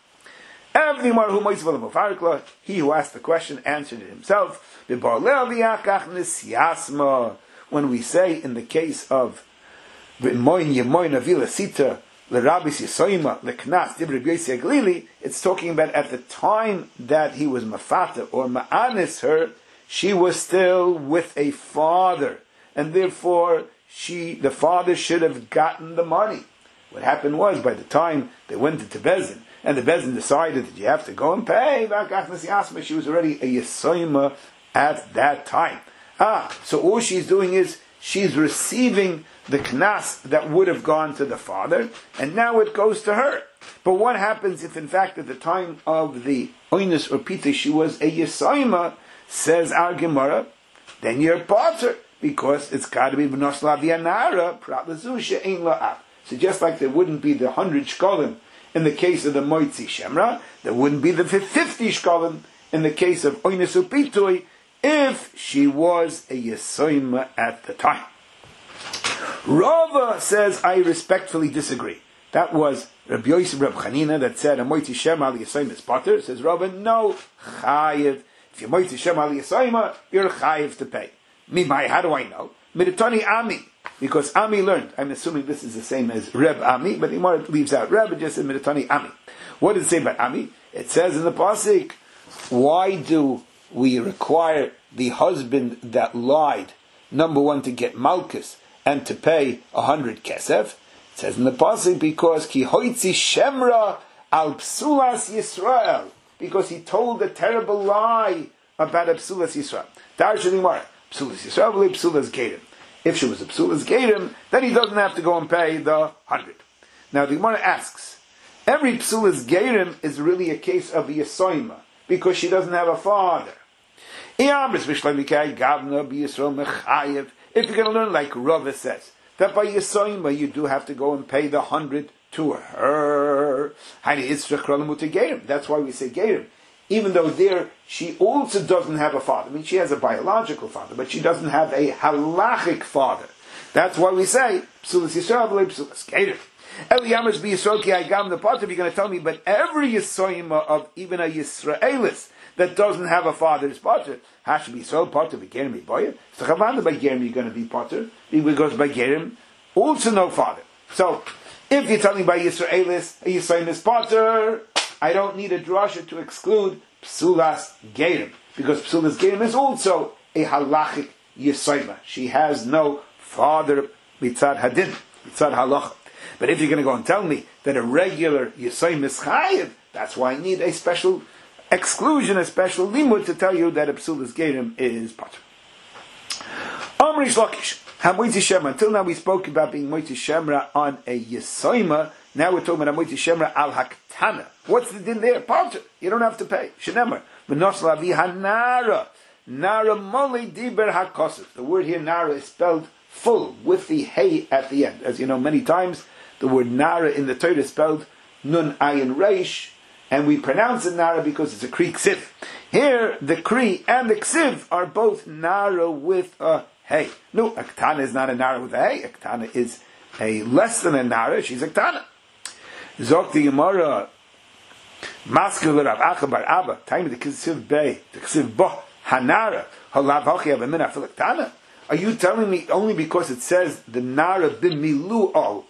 Speaker 1: He who asked the question answered it himself. When we say in the case of it's talking about at the time that he was mafata or ma'anis her, she was still with a father, and therefore the father should have gotten the money. What happened was, by the time they went to Bezin, and the Bezin decided that you have to go and pay, she was already a Yesoima at that time. So all she's doing is, she's receiving the knas that would have gone to the father, and now it goes to her. But what happens if, in fact, at the time of the Oinus or Pita, she was a Yesoima, says our Gemara, then you're potter, because it's got to be v'nos lavianara prat lezu ein la'av. So just like there wouldn't be the 100 shkolim in the case of the moitzi shemra, there wouldn't be the 50 shkolim in the case of oinus upitui if she was a yesoima at the time. Rava says, I respectfully disagree. That was Rabbi Yosef Reb Chanina that said a moitzi shemra al yesoima is potter. Says Rava, no, chayiv. If you're moitzi shemra al yesoima, you're chayiv to pay. How do I know? Miritani Ami, because Ami learned. I'm assuming this is the same as Reb Ami, but Imar leaves out Reb, it just says Miritani Ami. What does it say about Ami? It says in the pasuk, why do we require the husband that lied, number one, to get malchus and to pay 100 kesef? It says in the pasuk, because ki hoitzi shemra al psulas Yisrael, because he told a terrible lie about a psulas Yisrael. Darshan Imar. Psulas Yisrael, Psulas Gerim. If she was a Psulas Gerim, then he doesn't have to go and pay the 100. Now the Gemara asks, every Psulas Gerim is really a case of a Yesoima, because she doesn't have a father. If you're going to learn like Rava says, that by Yesoima you do have to go and pay the 100 to her. That's why we say Gerim. Even though there, she also doesn't have a father. I mean, she has a biological father, but she doesn't have a halachic father. That's why we say, Psulas Yisrael, Psulas Gerim. Eli Yamers be Yisrael ki Agam the Potter, you're going to tell me, but every Yisoyima of even a Yisraelis that doesn't have a father is Potter. Has to be Yisrael, Potter, by Gerim, by Boyer. So Chavanda by Gerim, you're going to be Potter, because by Gerim, also no father. So, if you're telling by Yisraelis, a Yisoyim is Potter, I don't need a drasha to exclude Psulas Gerim, because Psulas Gerim is also a halachic Yisoyma. She has no father mitzad hadin, mitzad halacha. But if you're going to go and tell me that a regular Yisoyim is chayiv, that's why I need a special exclusion, a special limud to tell you that a Psulas Gerim is potter. Amri Shlokish, HaMoitzi Shemra. Until now we spoke about being Moitzi Shemra on a Yisoyma. Now we're talking about Moitzi Shemra al Haktana. What's the din there? Potter. You don't have to pay. Shenemar. V'nos lavi hanara. Nara mole diber hakosef. The word here, nara, is spelled full, with the hey at the end. As you know, many times, the word nara in the Torah is spelled nun ayin reish, and we pronounce it nara because it's a kri ksiv. Here, the kri and the ksiv are both nara with a hey. No, Aktana is not a nara with a hey. Aktana is a less than a nara. She's Aktana. Zok the Gemara, Maskul Rav Acha Bar Abba, time of the Ksiv Bey, the Ksiv Bo, Hanara, Halav Hochi Avamina Filaktana. Are you telling me only because it says the Nara b'milu'o,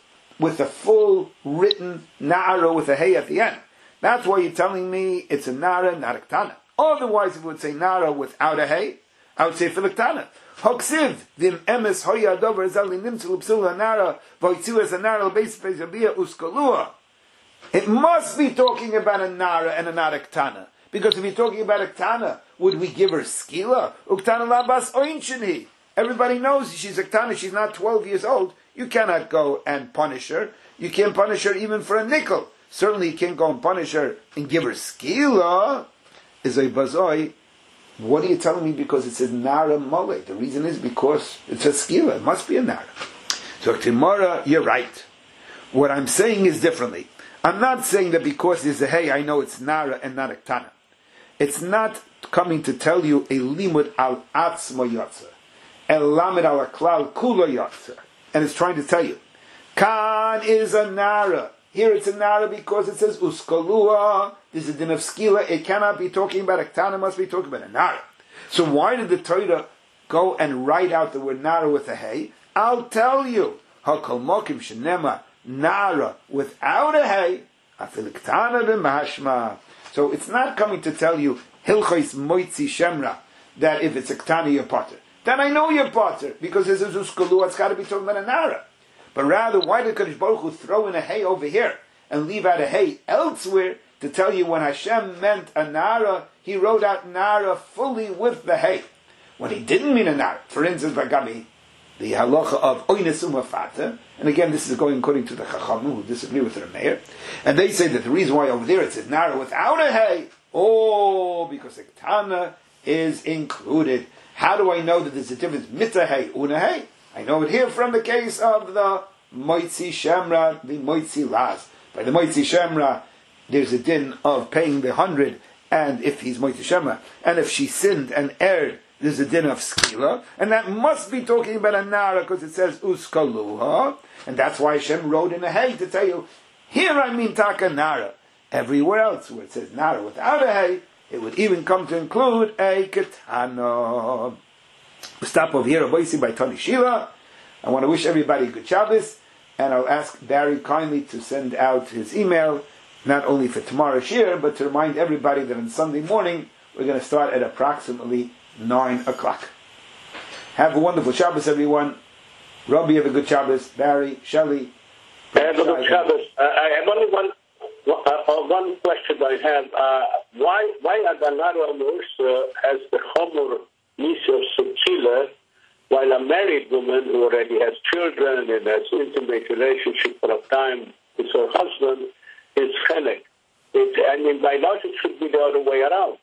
Speaker 1: with a full written nara with a hey at the end. That's why you're telling me it's a nara, not a ktana. Otherwise, if it would say nara without a hey, I would say filaktana. Hoksiv vim emes hoya dover zali nimtzu l'psula nara v'oitzu es a nara l'beis pezabia uskalua. It must be talking about a nara and a not a ktana. Because if you're talking about a ktana, would we give her skila? Uktana labas oinchini. Everybody knows she's a ktana, she's not 12 years old. You cannot go and punish her. You can't punish her even for a nickel. Certainly you can't go and punish her and give her skila. Is a bazoi. What are you telling me? Because it says nara mole. The reason is because it says skila. It must be a nara. So Timora, you're right. What I'm saying is differently. I'm not saying that because there's a hey, I know it's nara and not a ktana. It's not coming to tell you a limud al atzma yotza, el lamed al klal kula yotza, and it's trying to tell you, kan is a nara. Here it's a nara because it says uskalua. This is a din of skila. It cannot be talking about a ktana. It must be talking about a nara. So why did the Torah go and write out the word nara with a hey? I'll tell you. Hakol mokim shenema nara without a hey. Afil ktana b'mashma. So it's not coming to tell you hilchos moitzi shemra that if it's a ktana you're potter. Then I know you're potter because this is uskalua. It's got to be talking about a nara. But rather, why did Kadosh Baruch Hu throw in a hay over here and leave out a hay elsewhere to tell you when Hashem meant a nara, he wrote out nara fully with the hay. When he didn't mean a nara, for instance, Bagami, the halacha of oines umafata, and again this is going according to the Chachamim who disagree with the Meir, and they say that the reason why over there it says nara without a hay, because the ktana is included. How do I know that there's a difference mita hay, una hay? I know it here from the case of the Moitzi Shemra, the Moitzi Laz. By the Moitzi Shemra, there's a din of paying the 100, and if he's Moitzi Shemra, and if she sinned and erred, there's a din of skila, and that must be talking about a nara because it says uskaluha, and that's why Hashem wrote in a hay to tell you, here I mean taka nara. Everywhere else where it says nara without a hay, it would even come to include a ketana. We'll stop over here, Aboisi by Tony Sheila. I want to wish everybody a good Shabbos, and I'll ask Barry kindly to send out his email, not only for tomorrow's shir, but to remind everybody that on Sunday morning, we're going to start at approximately 9 o'clock. Have a wonderful Shabbos, everyone. Robbie, have a good Shabbos. Barry, Shelley.
Speaker 3: Have a good Shabbos. I have only one question I have. Why Adanara Mursa has the Chomor Nisa Subtila, while a married woman who already has children and has intimate relationship for a time with her husband is chenek? By logic, it should be the other way around.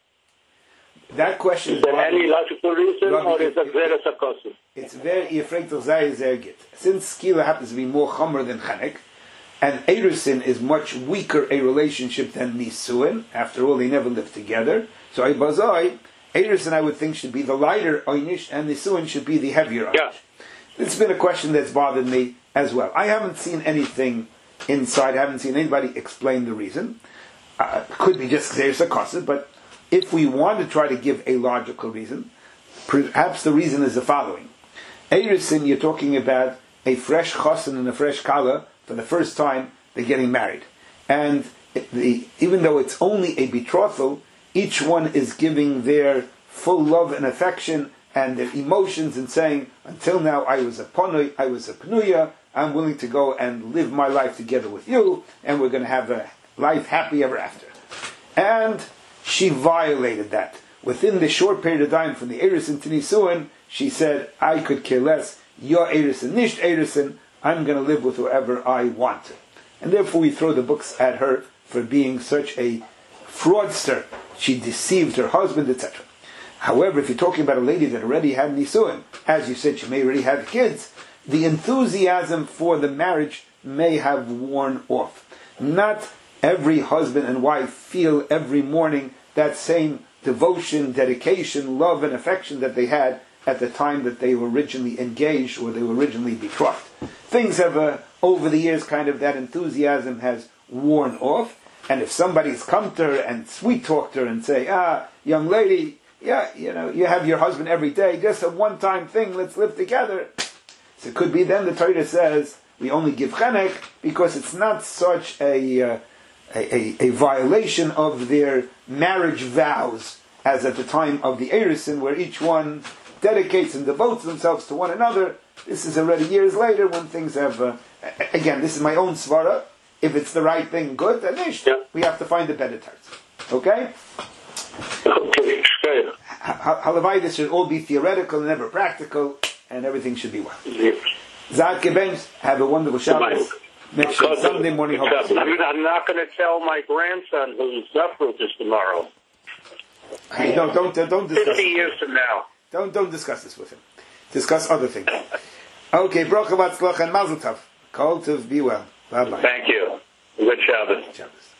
Speaker 1: That question
Speaker 3: is there any logical reason, or is it very sarcastic?
Speaker 1: It's very Zergit. Since skila happens to be more chomer than chenek, and erusin is much weaker a relationship than nisuin. After all, they never lived together. So Ibazai, erusin I would think should be the lighter oynish, and nisuin should be the heavier oynish. Yeah. It's been a question that's bothered me as well. I haven't seen anything inside. I haven't seen anybody explain the reason. Could be just there's a cosset, but if we want to try to give a logical reason, perhaps the reason is the following. Erusin, you're talking about a fresh chosin and a fresh kala. For the first time, they're getting married. And even though it's only a betrothal, each one is giving their full love and affection and their emotions and saying, until now I was a ponoi, I was a pnuya, I'm willing to go and live my life together with you, and we're going to have a life happy ever after. And she violated that. Within the short period of time from the Erusin to Nisuin, she said, I could care less, your Erusin, nicht Erusin, I'm going to live with whoever I want to. And therefore we throw the books at her for being such a fraudster. She deceived her husband, etc. However, if you're talking about a lady that already had Nisuin, as you said, she may already have kids, the enthusiasm for the marriage may have worn off. Not every husband and wife feel every morning that same devotion, dedication, love, and affection that they had at the time that they were originally engaged or they were originally betrothed. Things have, over the years, kind of that enthusiasm has worn off. And if somebody's come to her and sweet-talked her and say, young lady, you have your husband every day, just a one-time thing, let's live together. So it could be then the Torah says, We only give chenek because it's not such a violation of their marriage vows as at the time of the Erisin, where each one dedicates and devotes themselves to one another. This is already years later when things have... again, this is my own svara. If it's the right thing, good. And we have to find the better tarts. Okay?
Speaker 3: Okay, sure.
Speaker 1: Halavai, this should all be theoretical and never practical, and everything should be well. Zad Kebenz, have a wonderful Shabbos. Next Sunday morning.
Speaker 3: I'm not going to tell my grandson whose Zafrut is tomorrow.
Speaker 1: Hey, don't discuss
Speaker 3: 50 years from now.
Speaker 1: Don't discuss this with him. Discuss other things. Okay, Bracha Batzlach and Mazel Tov. Kol Tov, be well. Bye-bye.
Speaker 3: Thank you. Good Shabbos.
Speaker 1: Shabbos.